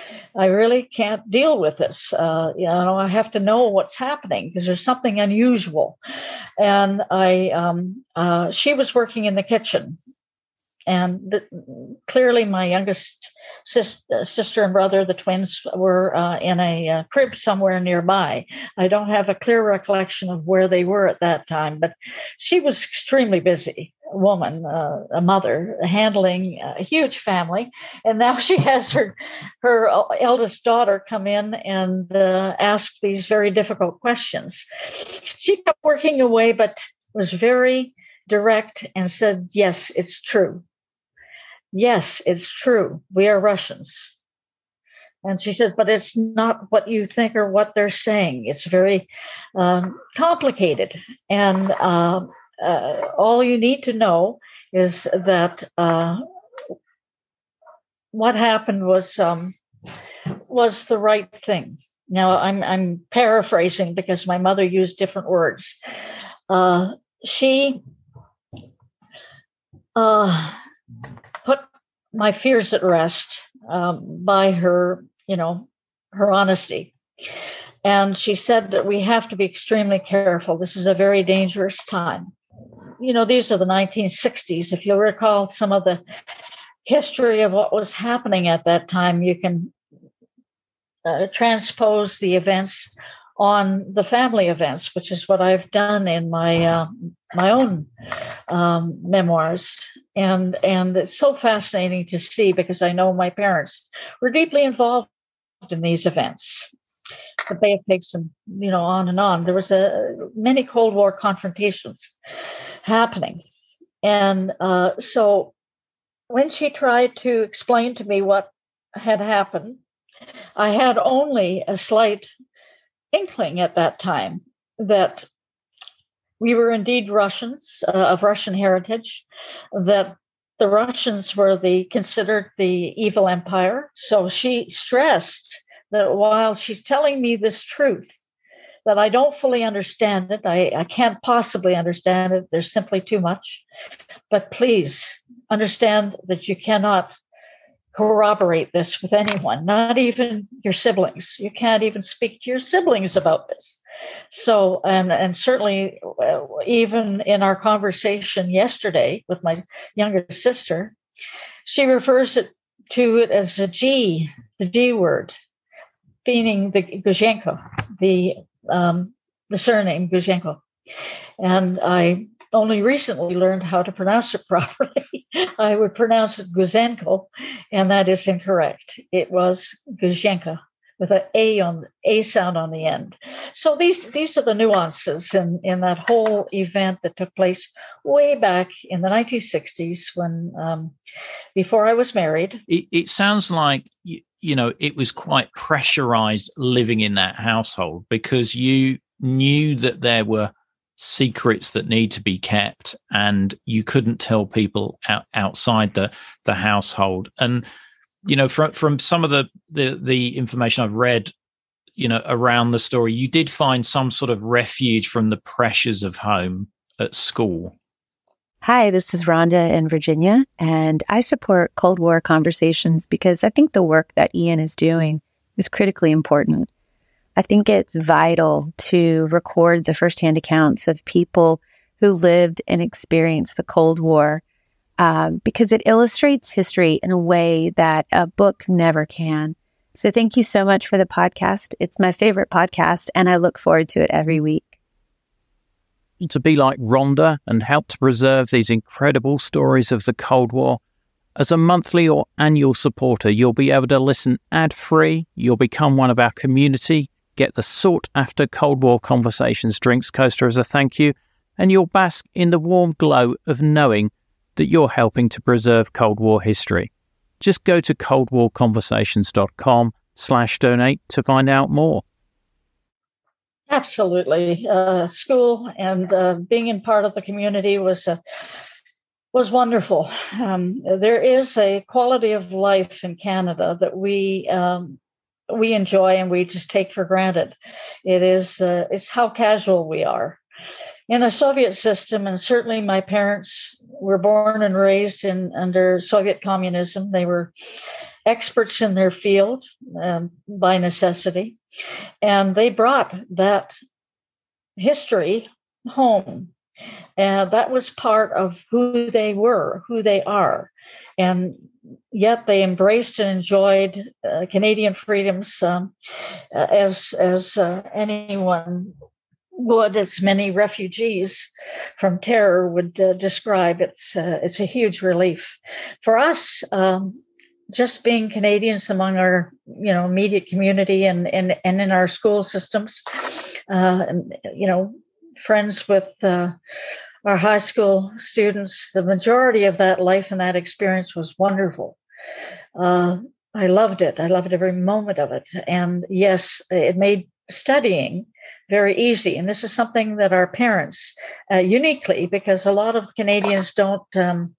C: I really can't deal with this. Uh, you know, I have to know what's happening because there's something unusual. And I, um, uh, she was working in the kitchen, and the, clearly my youngest sis, uh, sister and brother, the twins, were uh, in a uh, crib somewhere nearby. I don't have a clear recollection of where they were at that time, but she was extremely busy. Woman, uh, a mother, handling a huge family, and now she has her her eldest daughter come in and uh, ask these very difficult questions. She kept working away, but was very direct and said, "Yes, it's true. Yes, it's true. We are Russians." And she said, "But it's not what you think or what they're saying. It's very um, complicated." And uh, Uh, all you need to know is that uh, what happened was um, was the right thing. Now I'm I'm paraphrasing because my mother used different words. Uh, she uh, put my fears at rest um, by her, you know, her honesty. And she said that we have to be extremely careful. This is a very dangerous time. You know, these are the nineteen sixties. If you'll recall some of the history of what was happening at that time, you can uh, transpose the events on the family events, which is what I've done in my uh, my own um, memoirs. And and it's so fascinating to see because I know my parents were deeply involved in these events. The Bay of Pigs, and you know, on and on. There was a many Cold War confrontations happening, and uh, so when she tried to explain to me what had happened, I had only a slight inkling at that time that we were indeed Russians uh, of Russian heritage, that the Russians were the considered the evil empire. So she stressed that while she's telling me this truth, that I don't fully understand it, I, I can't possibly understand it, there's simply too much, but please understand that you cannot corroborate this with anyone, not even your siblings. You can't even speak to your siblings about this. So, and, and certainly uh, even in our conversation yesterday with my younger sister, she refers it to it as the G, the G word, meaning the Guzhenko, the um, the surname Guzhenko. And I only recently learned how to pronounce it properly. I would pronounce it Guzenko, and that is incorrect. It was Guzhenko with an A on A sound on the end. So these these are the nuances in, in that whole event that took place way back in the nineteen sixties when um, before I was married.
D: It, it sounds like you, you know, it was quite pressurized living in that household because you knew that there were secrets that need to be kept and you couldn't tell people out, outside the, the household. And you know, from from some of the, the the information I've read, you know, around the story, you did find some sort of refuge from the pressures of home at school.
G: Hi, this is Rhonda in Virginia, and I support Cold War Conversations because I think the work that Ian is doing is critically important. I think it's vital to record the firsthand accounts of people who lived and experienced the Cold War um, because it illustrates history in a way that a book never can. So thank you so much for the podcast. It's my favorite podcast, and I look forward to it every week.
D: To be like Rhonda and help to preserve these incredible stories of the Cold War, as a monthly or annual supporter, you'll be able to listen ad-free, you'll become one of our community, get the sought-after Cold War Conversations drinks coaster as a thank you, and you'll bask in the warm glow of knowing that you're helping to preserve Cold War history. Just go to coldwarconversations.com slash donate to find out more.
C: Absolutely. Uh, school and uh, being in part of the community was uh, was wonderful. Um, there is a quality of life in Canada that we um, we enjoy and we just take for granted. It is uh, it's how casual we are. In the Soviet system, and certainly my parents were born and raised in under Soviet communism. They were experts in their field um, by necessity, and they brought that history home. And that was part of who they were, who they are. And yet they embraced and enjoyed uh, Canadian freedoms um, as, as uh, anyone would, as many refugees from terror would uh, describe. It's, uh, it's a huge relief. For us, um, just being Canadians among our, you know, immediate community and, and, and in our school systems, uh, and, you know, friends with uh, our high school students, the majority of that life and that experience was wonderful. Uh, I loved it. I loved every moment of it. And yes, it made studying very easy. And this is something that our parents, uh, uniquely, because a lot of Canadians don't um,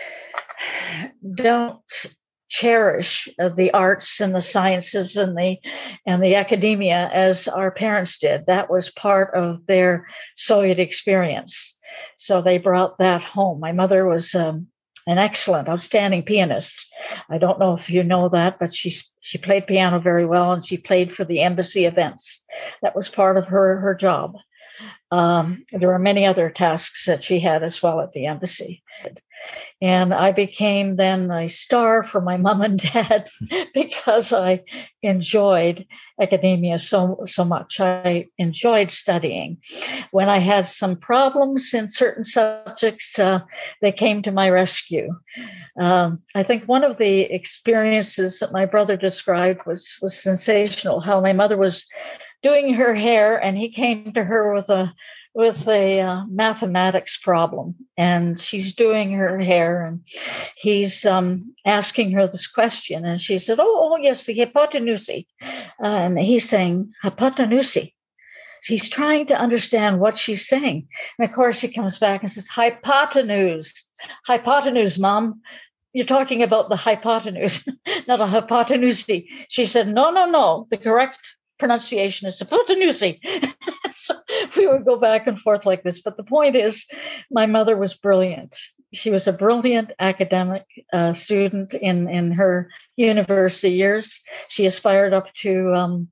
C: don't cherish uh, the arts and the sciences and the and the academia as our parents did. That was part of their Soviet experience. So they brought that home. My mother was um, an excellent, outstanding pianist. I don't know if you know that, but she she played piano very well, and she played for the embassy events. That was part of her her job. Um, there were many other tasks that she had as well at the embassy. And I became then a star for my mom and dad because I enjoyed academia so, so much. I enjoyed studying. When I had some problems in certain subjects, uh, they came to my rescue. Um, I think one of the experiences that my brother described was, was sensational, how my mother was doing her hair, and he came to her with a with a uh, mathematics problem, and she's doing her hair, and he's um, asking her this question, and she said, oh, oh yes, the hypotenuse. Uh, and he's saying, hypotenuse. He's trying to understand what she's saying. And of course, he comes back and says, hypotenuse, hypotenuse, Mom. You're talking about the hypotenuse, not a hypotenuse. She said, no, no, no, the correct pronunciation is hypotenuse. So we would go back and forth like this. But the point is, my mother was brilliant. She was a brilliant academic uh, student in, in her university years. She aspired up to um,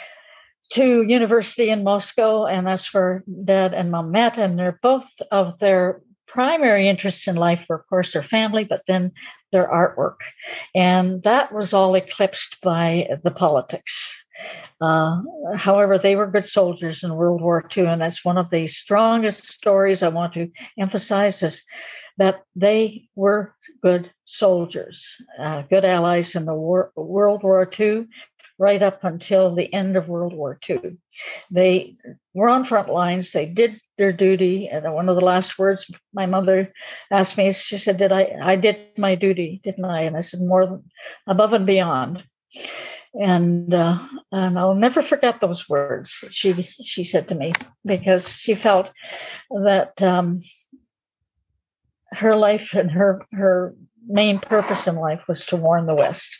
C: to university in Moscow, and that's where Dad and Mom met. And they're both of their primary interests in life were, of course, their family, but then their artwork. And that was all eclipsed by the politics. Uh, however, they were good soldiers in World War Two, and that's one of the strongest stories I want to emphasize, is that they were good soldiers, uh, good allies in the war, World War Two, right up until the end of World War Two. They were on front lines. They did their duty. And one of the last words my mother asked me, she said, "Did I? I did my duty, didn't I?" And I said, "More than above and beyond." And uh, and I'll never forget those words she she said to me, because she felt that um, her life and her her main purpose in life was to warn the West.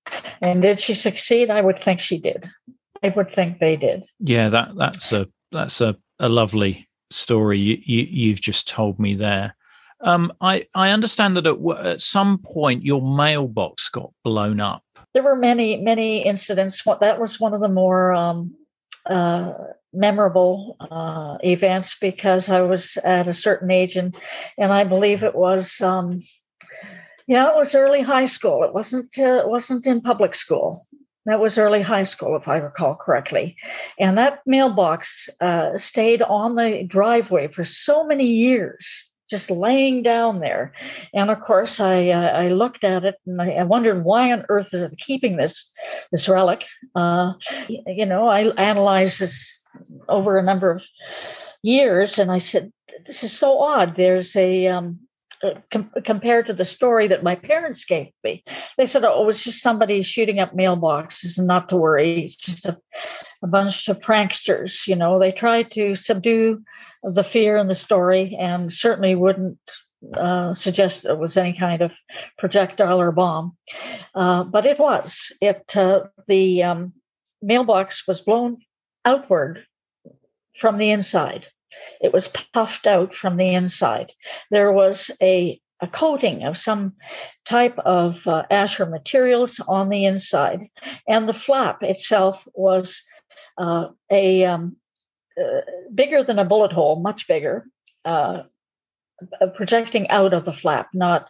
C: And did she succeed? I would think she did. I would think they did.
D: Yeah, that that's a that's a, a lovely story you, you you've just told me there. Um, I I understand that at, at some point your mailbox got blown up.
C: There were many many incidents. That was one of the more um, uh, memorable uh, events because I was at a certain age, and and I believe it was. Um, Yeah, it was early high school. It wasn't. Uh, it wasn't in public school. That was early high school, if I recall correctly. And that mailbox uh, stayed on the driveway for so many years, just laying down there. And of course, I uh, I looked at it and I, I wondered why on earth is it keeping this this relic. Uh, you know, I analyzed this over a number of years, and I said, "This is so odd." There's a um, Com- compared to the story that my parents gave me. They said, oh, it was just somebody shooting up mailboxes and not to worry. It's just a, a bunch of pranksters. You know, they tried to subdue the fear in the story and certainly wouldn't uh, suggest it was any kind of projectile or bomb. Uh, but it was. It uh, the um, mailbox was blown outward from the inside. It was puffed out from the inside. There was a, a coating of some type of uh, Asher materials on the inside. And the flap itself was uh, a um, uh, bigger than a bullet hole, much bigger, uh, projecting out of the flap, not,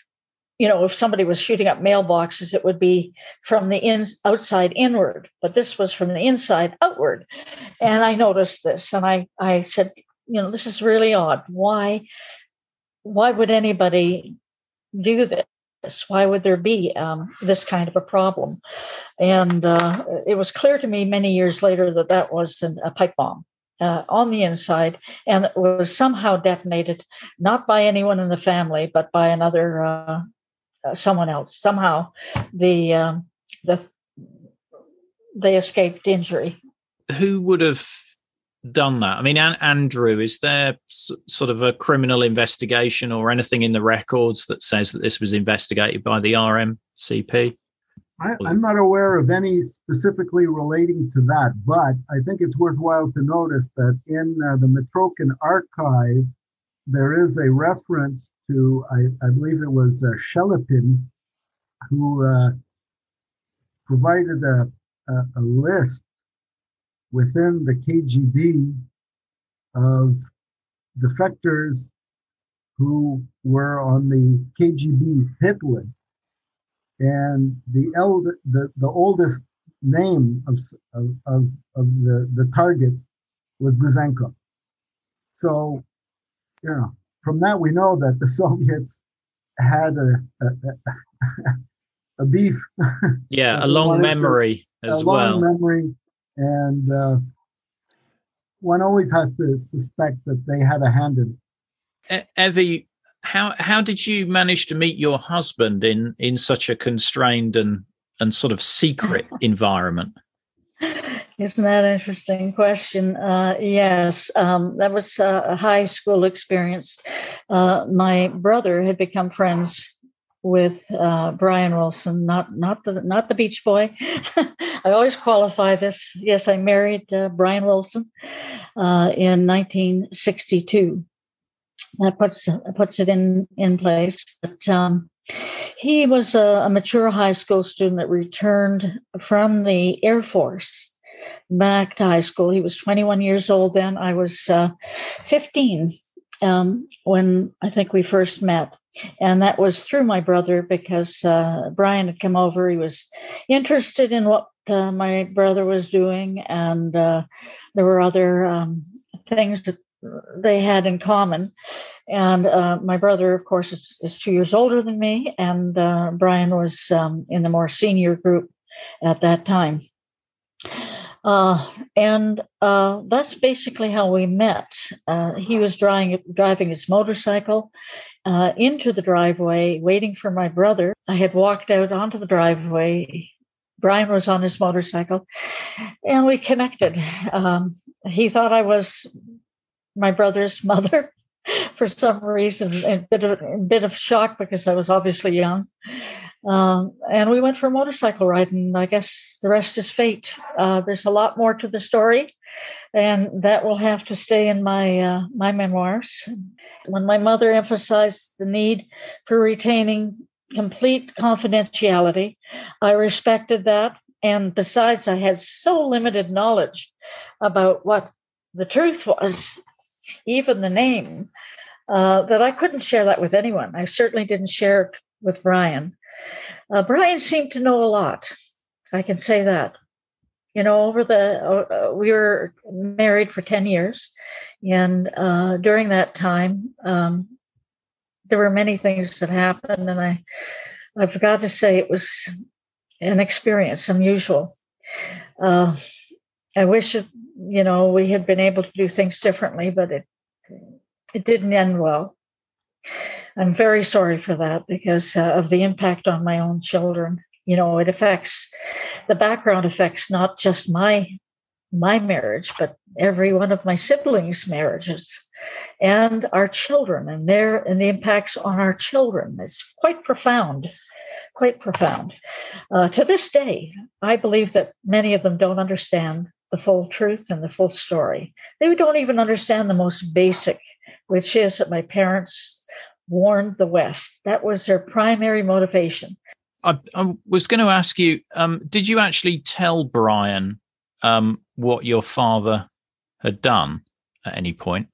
C: you know, if somebody was shooting up mailboxes, it would be from the in, outside inward, but this was from the inside outward. And I noticed this, and I, I said, you know, this is really odd. Why, why would anybody do this? Why would there be um, this kind of a problem? And uh, it was clear to me many years later that that was an, a pipe bomb uh, on the inside, and it was somehow detonated, not by anyone in the family, but by another uh, uh, someone else. Somehow, the um, the they escaped injury.
D: Who would have done that? I mean, An- Andrew, is there s- sort of a criminal investigation or anything in the records that says that this was investigated by the R M C P?
F: I, I'm not aware of any specifically relating to that, but I think it's worthwhile to notice that in uh, the Metrokin archive, there is a reference to, I, I believe it was uh, Shelepin, who uh, provided a, a, a list within the K G B of defectors who were on the K G B hit list. And the eld- the, the oldest name of, of, of, of the, the targets was Guzenko. So, you know, from that we know that the Soviets had a, a, a, a beef.
D: Yeah, a long memory to, as
F: a
D: well.
F: A long memory. And uh, one always has to suspect that they had a hand in
D: it. Evie, how how did you manage to meet your husband in, in such a constrained and, and sort of secret environment?
C: Isn't that an interesting question? Uh, yes, um, that was a high school experience. Uh, my brother had become friends with uh, Brian Wilson, not not the not the Beach Boy. I always qualify this. Yes, I married uh, Brian Wilson uh, in nineteen sixty-two. That puts puts it in in place. But um, he was a, a mature high school student that returned from the Air Force back to high school. He was twenty-one years old then. I was uh, fifteen um, when I think we first met. And that was through my brother because uh, Brian had come over. He was interested in what uh, my brother was doing. And uh, there were other um, things that they had in common. And uh, my brother, of course, is, is two years older than me. And uh, Brian was um, in the more senior group at that time. Uh, and uh, that's basically how we met. Uh, he was driving, driving his motorcycle uh, into the driveway, waiting for my brother. I had walked out onto the driveway. Brian was on his motorcycle, and we connected. Um, he thought I was my brother's mother, for some reason, a bit of a bit of shock because I was obviously young. Um, and we went for a motorcycle ride, and I guess the rest is fate. Uh, there's a lot more to the story, and that will have to stay in my uh, my memoirs. When my mother emphasized the need for retaining complete confidentiality, I respected that. And besides, I had so limited knowledge about what the truth was, even the name, uh, that I couldn't share that with anyone. I certainly didn't share it with Brian. Uh, Brian seemed to know a lot. I can say that. You know, over the, uh, we were married for ten years. And uh, during that time, um, there were many things that happened. And I, I forgot to say it was an experience, unusual. Uh, I wish, it, you know, we had been able to do things differently, but it it didn't end well. I'm very sorry for that because uh, of the impact on my own children. You know, it affects, the background affects not just my my marriage, but every one of my siblings' marriages and our children and their and the impacts on our children. It's quite profound, quite profound. Uh, to this day, I believe that many of them don't understand the full truth and the full story. They don't even understand the most basic, which is that my parents warned the West. That was their primary motivation.
D: I, I was going to ask you, um, did you actually tell Brian um, what your father had done at any point?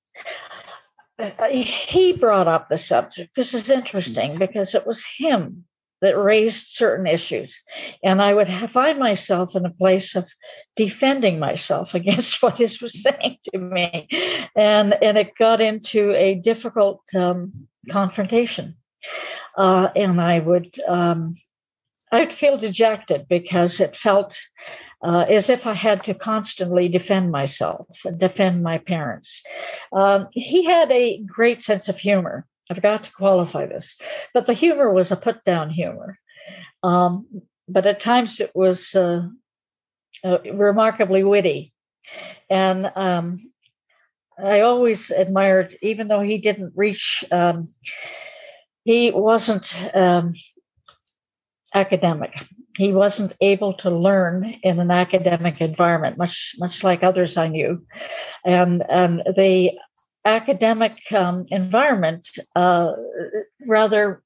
C: Uh, he brought up the subject. This is interesting because it was him that raised certain issues. And I would have, find myself in a place of defending myself against what he was saying to me. And, and it got into a difficult um, confrontation. Uh, and I would, um, I'd feel dejected because it felt uh, as if I had to constantly defend myself, defend my parents. Um, he had a great sense of humor. I forgot to qualify this, but the humor was a put-down humor. Um, but at times it was uh, uh, remarkably witty. And um, I always admired, even though he didn't reach, um, he wasn't um, academic. He wasn't able to learn in an academic environment, much much like others I knew. And, and the academic um, environment uh, rather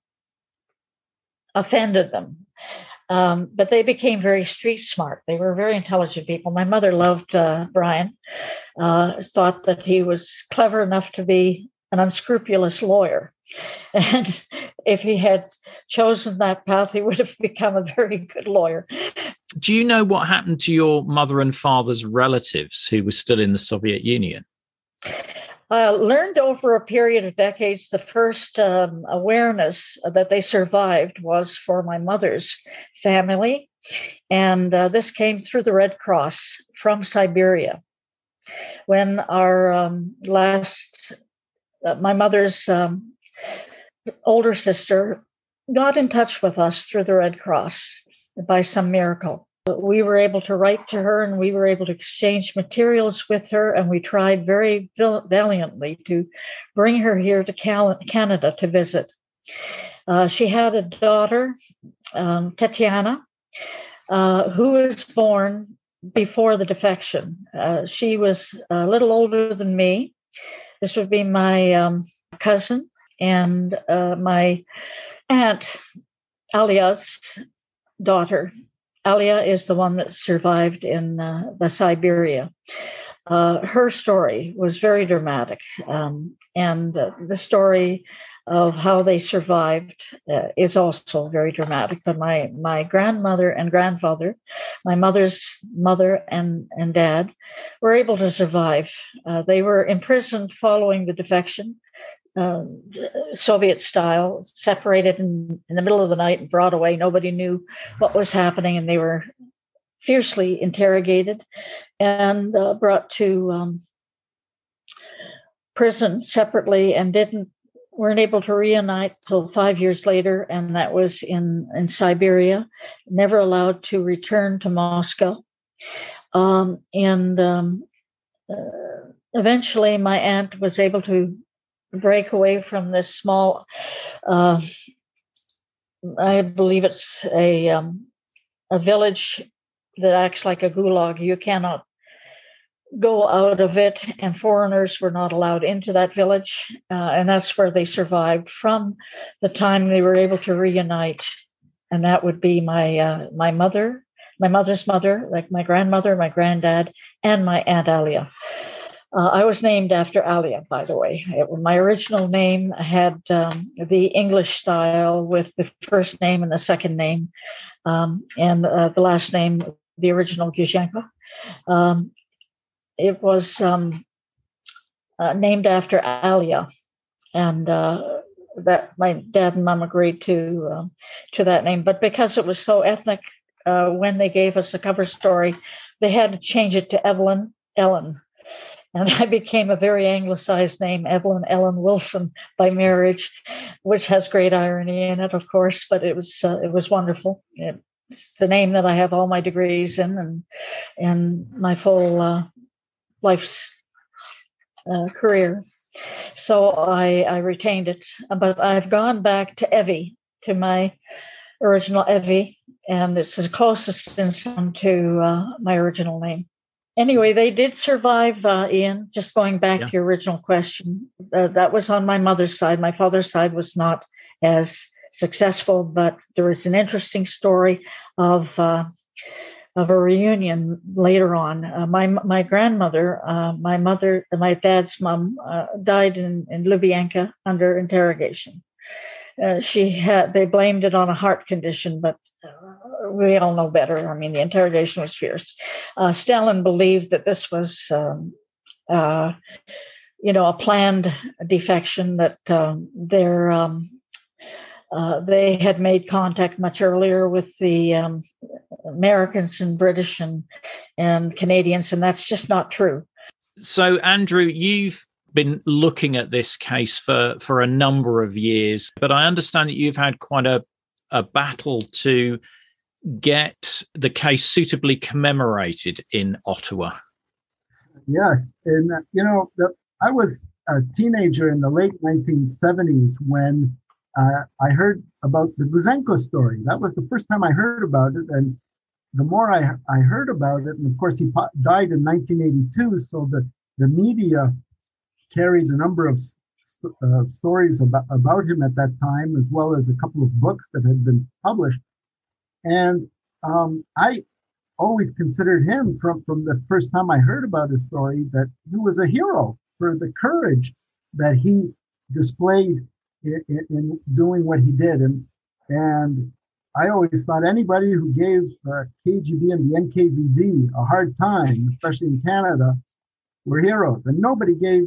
C: offended them. Um, but they became very street smart. They were very intelligent people. My mother loved uh, Brian, uh, thought that he was clever enough to be an unscrupulous lawyer. And if he had chosen that path, he would have become a very good lawyer.
D: Do you know what happened to your mother and father's relatives who were still in the Soviet Union?
C: Uh, learned over a period of decades. The first um, awareness that they survived was for my mother's family. And uh, this came through the Red Cross from Siberia. When our um, last, uh, my mother's um, older sister got in touch with us through the Red Cross by some miracle. We were able to write to her and we were able to exchange materials with her. And we tried very valiantly to bring her here to Canada to visit. Uh, she had a daughter, um, Tatiana, uh, who was born before the defection. Uh, she was a little older than me. This would be my um, cousin and uh, my aunt, Alia's daughter. Alia is the one that survived in uh, the Siberia. Uh, her story was very dramatic, um, and uh, the story of how they survived uh, is also very dramatic. But my my grandmother and grandfather, my mother's mother and, and dad, were able to survive. Uh, they were imprisoned following the defection. Uh, Soviet style, separated in, in the middle of the night and brought away. Nobody knew what was happening, and they were fiercely interrogated and uh, brought to um, prison separately, and didn't weren't able to reunite till five years later, and that was in in Siberia. Never allowed to return to Moscow, um, and um, uh, eventually, my aunt was able to break away from this small, uh, I believe it's a um, a village that acts like a gulag. You cannot go out of it, and foreigners were not allowed into that village. Uh, and that's where they survived from the time they were able to reunite. And that would be my uh, my mother, my mother's mother, like my grandmother, my granddad, and my Aunt Alia. Uh, I was named after Alia, by the way. It, my original name had um, the English style with the first name and the second name, um, and uh, the last name, the original Guzhenko. Um, it was um, uh, named after Alia, and uh, that my dad and mom agreed to uh, to that name. But because it was so ethnic, uh, when they gave us a cover story, they had to change it to Evelyn Ellen. And I became a very anglicized name, Evelyn Ellen Wilson, by marriage, which has great irony in it, of course. But it was uh, it was wonderful. It's the name that I have all my degrees in, and and my full uh, life's uh, career. So I, I retained it. But I've gone back to Evie, to my original Evie, and it's the closest in sound to uh, my original name. Anyway, they did survive, uh, Ian, just going back yeah. to your original question. Uh, that was on my mother's side. My father's side was not as successful, but there was an interesting story of uh, of a reunion later on. Uh, my my grandmother, uh, my mother, my dad's mom, uh, died in, in Lubyanka under interrogation. Uh, she had, they blamed it on a heart condition, but uh, we all know better. I mean, the interrogation was fierce. Uh, Stalin believed that this was, um, uh, you know, a planned defection, that um, their, um, uh, they had made contact much earlier with the um, Americans and British and, and Canadians, and that's just not true.
D: So, Andrew, you've been looking at this case for, for a number of years, but I understand that you've had quite a, a battle to get the case suitably commemorated in Ottawa.
F: Yes. And, uh, you know, the, I was a teenager in the late nineteen seventies when uh, I heard about the Guzhenko story. That was the first time I heard about it. And the more I, I heard about it, and of course, he died in nineteen eighty-two, so the, the media carried a number of st- uh, stories about, about him at that time, as well as a couple of books that had been published. And um, I always considered him, from, from the first time I heard about his story, that he was a hero for the courage that he displayed in, in, in doing what he did. And, and I always thought anybody who gave uh, K G B and the N K V D a hard time, especially in Canada, were heroes. And nobody gave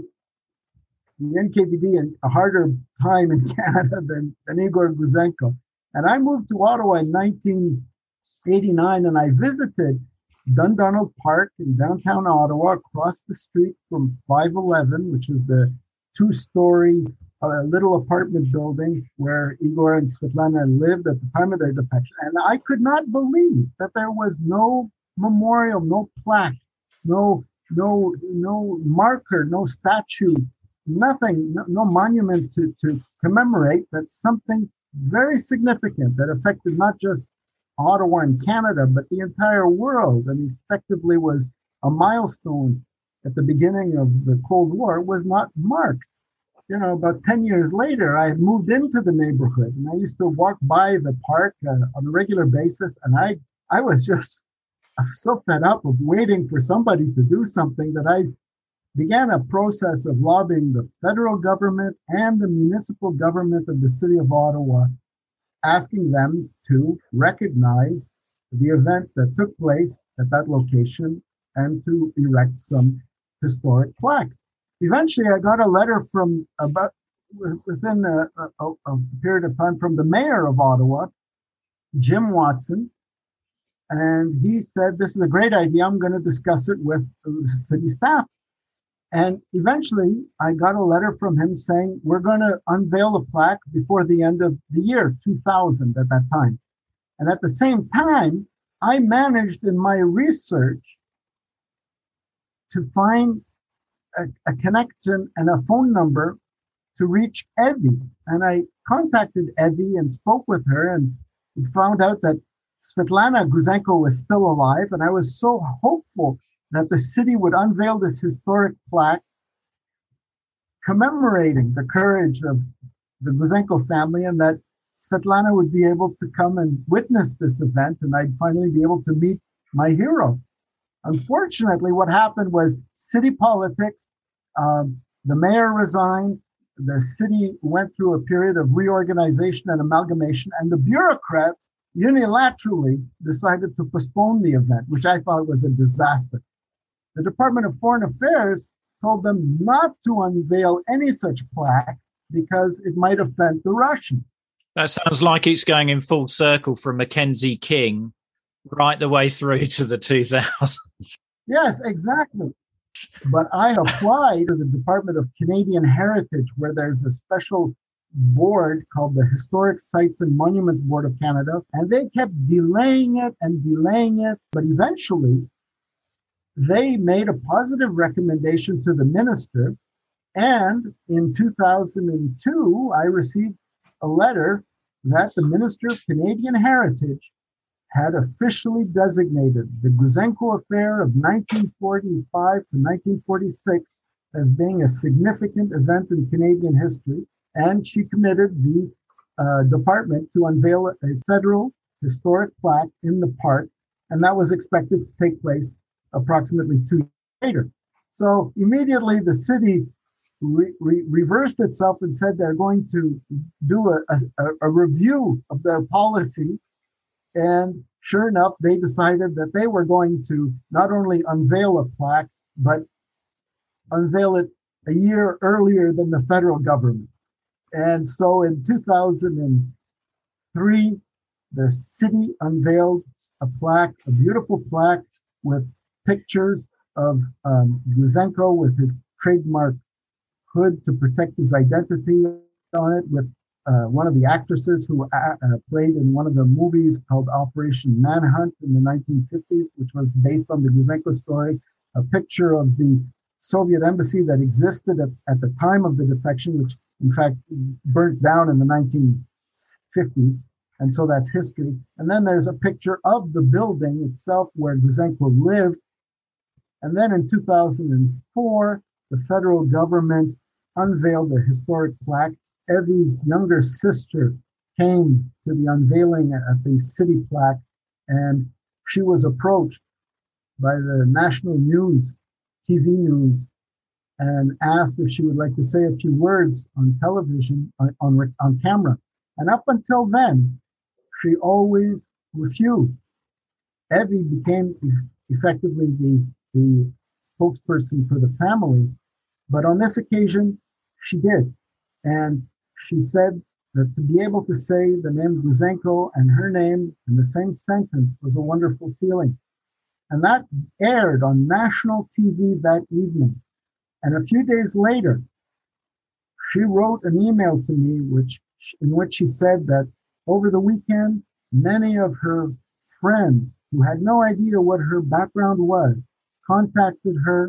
F: the N K V D a harder time in Canada than, than Igor Guzhenko. And I moved to Ottawa in nineteen eighty-nine, and I visited Dundonald Park in downtown Ottawa, across the street from five eleven, which is the two-story uh, little apartment building where Igor and Svetlana lived at the time of their defection. And I could not believe that there was no memorial, no plaque, no no no marker, no statue, nothing, no, no monument to, to commemorate that something very significant that affected not just Ottawa and Canada, but the entire world, and effectively was a milestone at the beginning of the Cold War, was not marked. You know, about ten years later, I had moved into the neighborhood, and I used to walk by the park uh, on a regular basis, and I, I was just I was so fed up of waiting for somebody to do something that I began a process of lobbying the federal government and the municipal government of the city of Ottawa, asking them to recognize the event that took place at that location and to erect some historic plaques. Eventually, I got a letter from about within a, a, a period of time from the mayor of Ottawa, Jim Watson, and he said, "This is a great idea. I'm going to discuss it with the city staff." And eventually, I got a letter from him saying, "We're going to unveil the plaque before the end of the year, two thousand at that time." And at the same time, I managed in my research to find a, a connection and a phone number to reach Evie. And I contacted Evie and spoke with her and found out that Svetlana Guzenko was still alive. And I was so hopeful that the city would unveil this historic plaque commemorating the courage of the Guzenko family, and that Svetlana would be able to come and witness this event, and I'd finally be able to meet my hero. Unfortunately, what happened was city politics. Um, the mayor resigned. The city went through a period of reorganization and amalgamation, and the bureaucrats unilaterally decided to postpone the event, which I thought was a disaster. The Department of Foreign Affairs told them not to unveil any such plaque because it might offend the Russians.
D: That sounds like it's going in full circle from Mackenzie King right the way through to the two thousands.
F: Yes, exactly. But I applied to the Department of Canadian Heritage, where there's a special board called the Historic Sites and Monuments Board of Canada, and they kept delaying it and delaying it. But eventually, they made a positive recommendation to the minister. And in two thousand two, I received a letter that the Minister of Canadian Heritage had officially designated the Guzenko Affair of nineteen forty-five to nineteen forty-six as being a significant event in Canadian history. And she committed the uh, department to unveil a federal historic plaque in the park. And that was expected to take place approximately two years later. So immediately the city re- re- reversed itself and said they're going to do a, a, a review of their policies. And sure enough, they decided that they were going to not only unveil a plaque, but unveil it a year earlier than the federal government. And so in two thousand three, the city unveiled a plaque, a beautiful plaque with pictures of um, Guzenko with his trademark hood to protect his identity on it, with uh, one of the actresses who uh, played in one of the movies called Operation Manhunt in the nineteen fifties, which was based on the Guzenko story, a picture of the Soviet embassy that existed at, at the time of the defection, which in fact burnt down in the nineteen fifties. And so that's history. And then there's a picture of the building itself where Guzenko lived. And then in two thousand four, the federal government unveiled a historic plaque. Evie's younger sister came to the unveiling at the city plaque, and she was approached by the national news, T V news, and asked if she would like to say a few words on television, on, on, on camera. And up until then, she always refused. Evie became effectively the, the spokesperson for the family. But on this occasion, she did. And she said that to be able to say the name Guzenko and her name in the same sentence was a wonderful feeling. And that aired on national T V that evening. And a few days later, she wrote an email to me which in which she said that over the weekend, many of her friends who had no idea what her background was contacted her,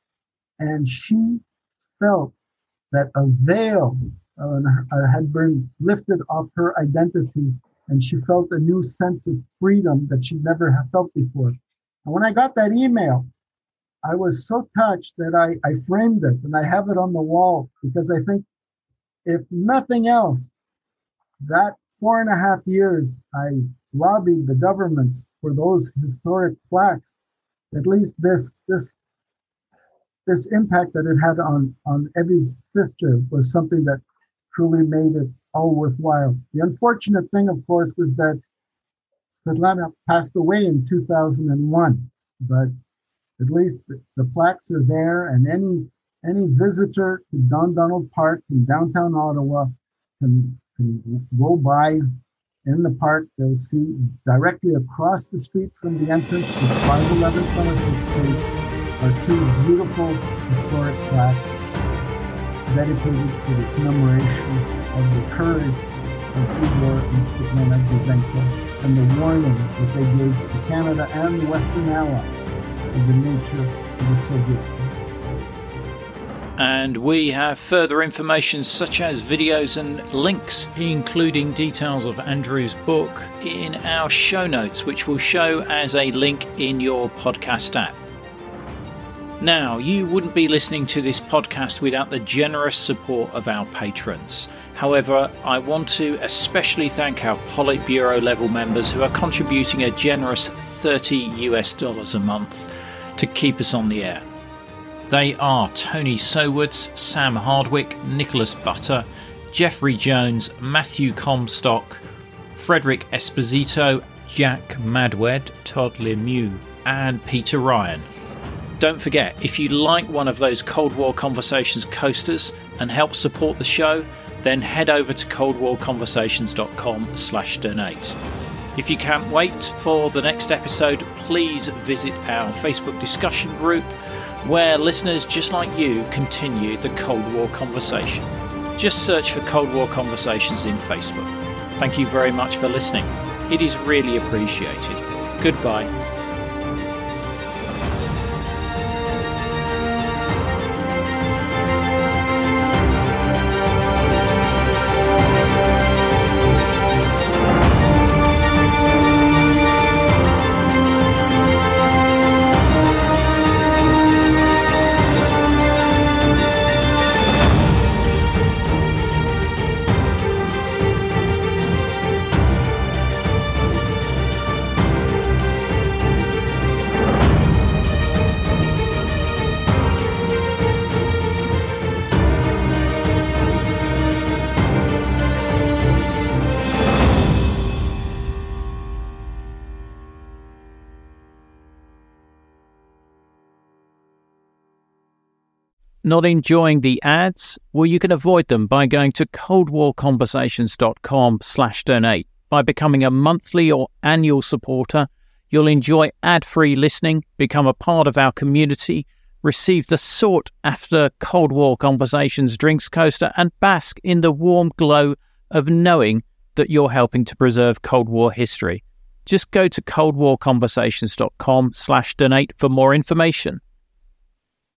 F: and she felt that a veil uh, had been lifted off her identity, and she felt a new sense of freedom that she'd never have felt before. And when I got that email, I was so touched that I, I framed it and I have it on the wall, because I think if nothing else, that four and a half years I lobbied the governments for those historic plaques, at least this this this impact that it had on, on Evie's sister was something that truly made it all worthwhile. The unfortunate thing, of course, was that Svetlana passed away in two thousand one, but at least the, the plaques are there, and any any visitor to Don Donald Park in downtown Ottawa can, can go by in the park. They'll see directly across the street from the entrance to five eleven Somerset Street are two beautiful historic plaques dedicated to the commemoration of the courage of Igor and Svetlana Guzenko and the warning that they gave to Canada and the Western allies of the nature of the Soviet Union.
D: And we have further information such as videos and links, including details of Andrew's book, in our show notes, which will show as a link in your podcast app. Now, you wouldn't be listening to this podcast without the generous support of our patrons. However, I want to especially thank our Politburo level members who are contributing a generous thirty US dollars a month to keep us on the air. They are Tony Sowards, Sam Hardwick, Nicholas Butter, Jeffrey Jones, Matthew Comstock, Frederick Esposito, Jack Madwed, Todd Lemieux, and Peter Ryan. Don't forget, if you like one of those Cold War Conversations coasters and help support the show, then head over to coldwarconversations.com slash donate. If you can't wait for the next episode, please visit our Facebook discussion group, where listeners just like you continue the Cold War conversation. Just search for Cold War Conversations in Facebook. Thank you very much for listening. It is really appreciated. Goodbye. Not enjoying the ads? Well, you can avoid them by going to coldwarconversations.com slash donate. By becoming a monthly or annual supporter, you'll enjoy ad-free listening, become a part of our community, receive the sought-after Cold War Conversations drinks coaster, and bask in the warm glow of knowing that you're helping to preserve Cold War history. Just go to coldwarconversations.com slash donate for more information.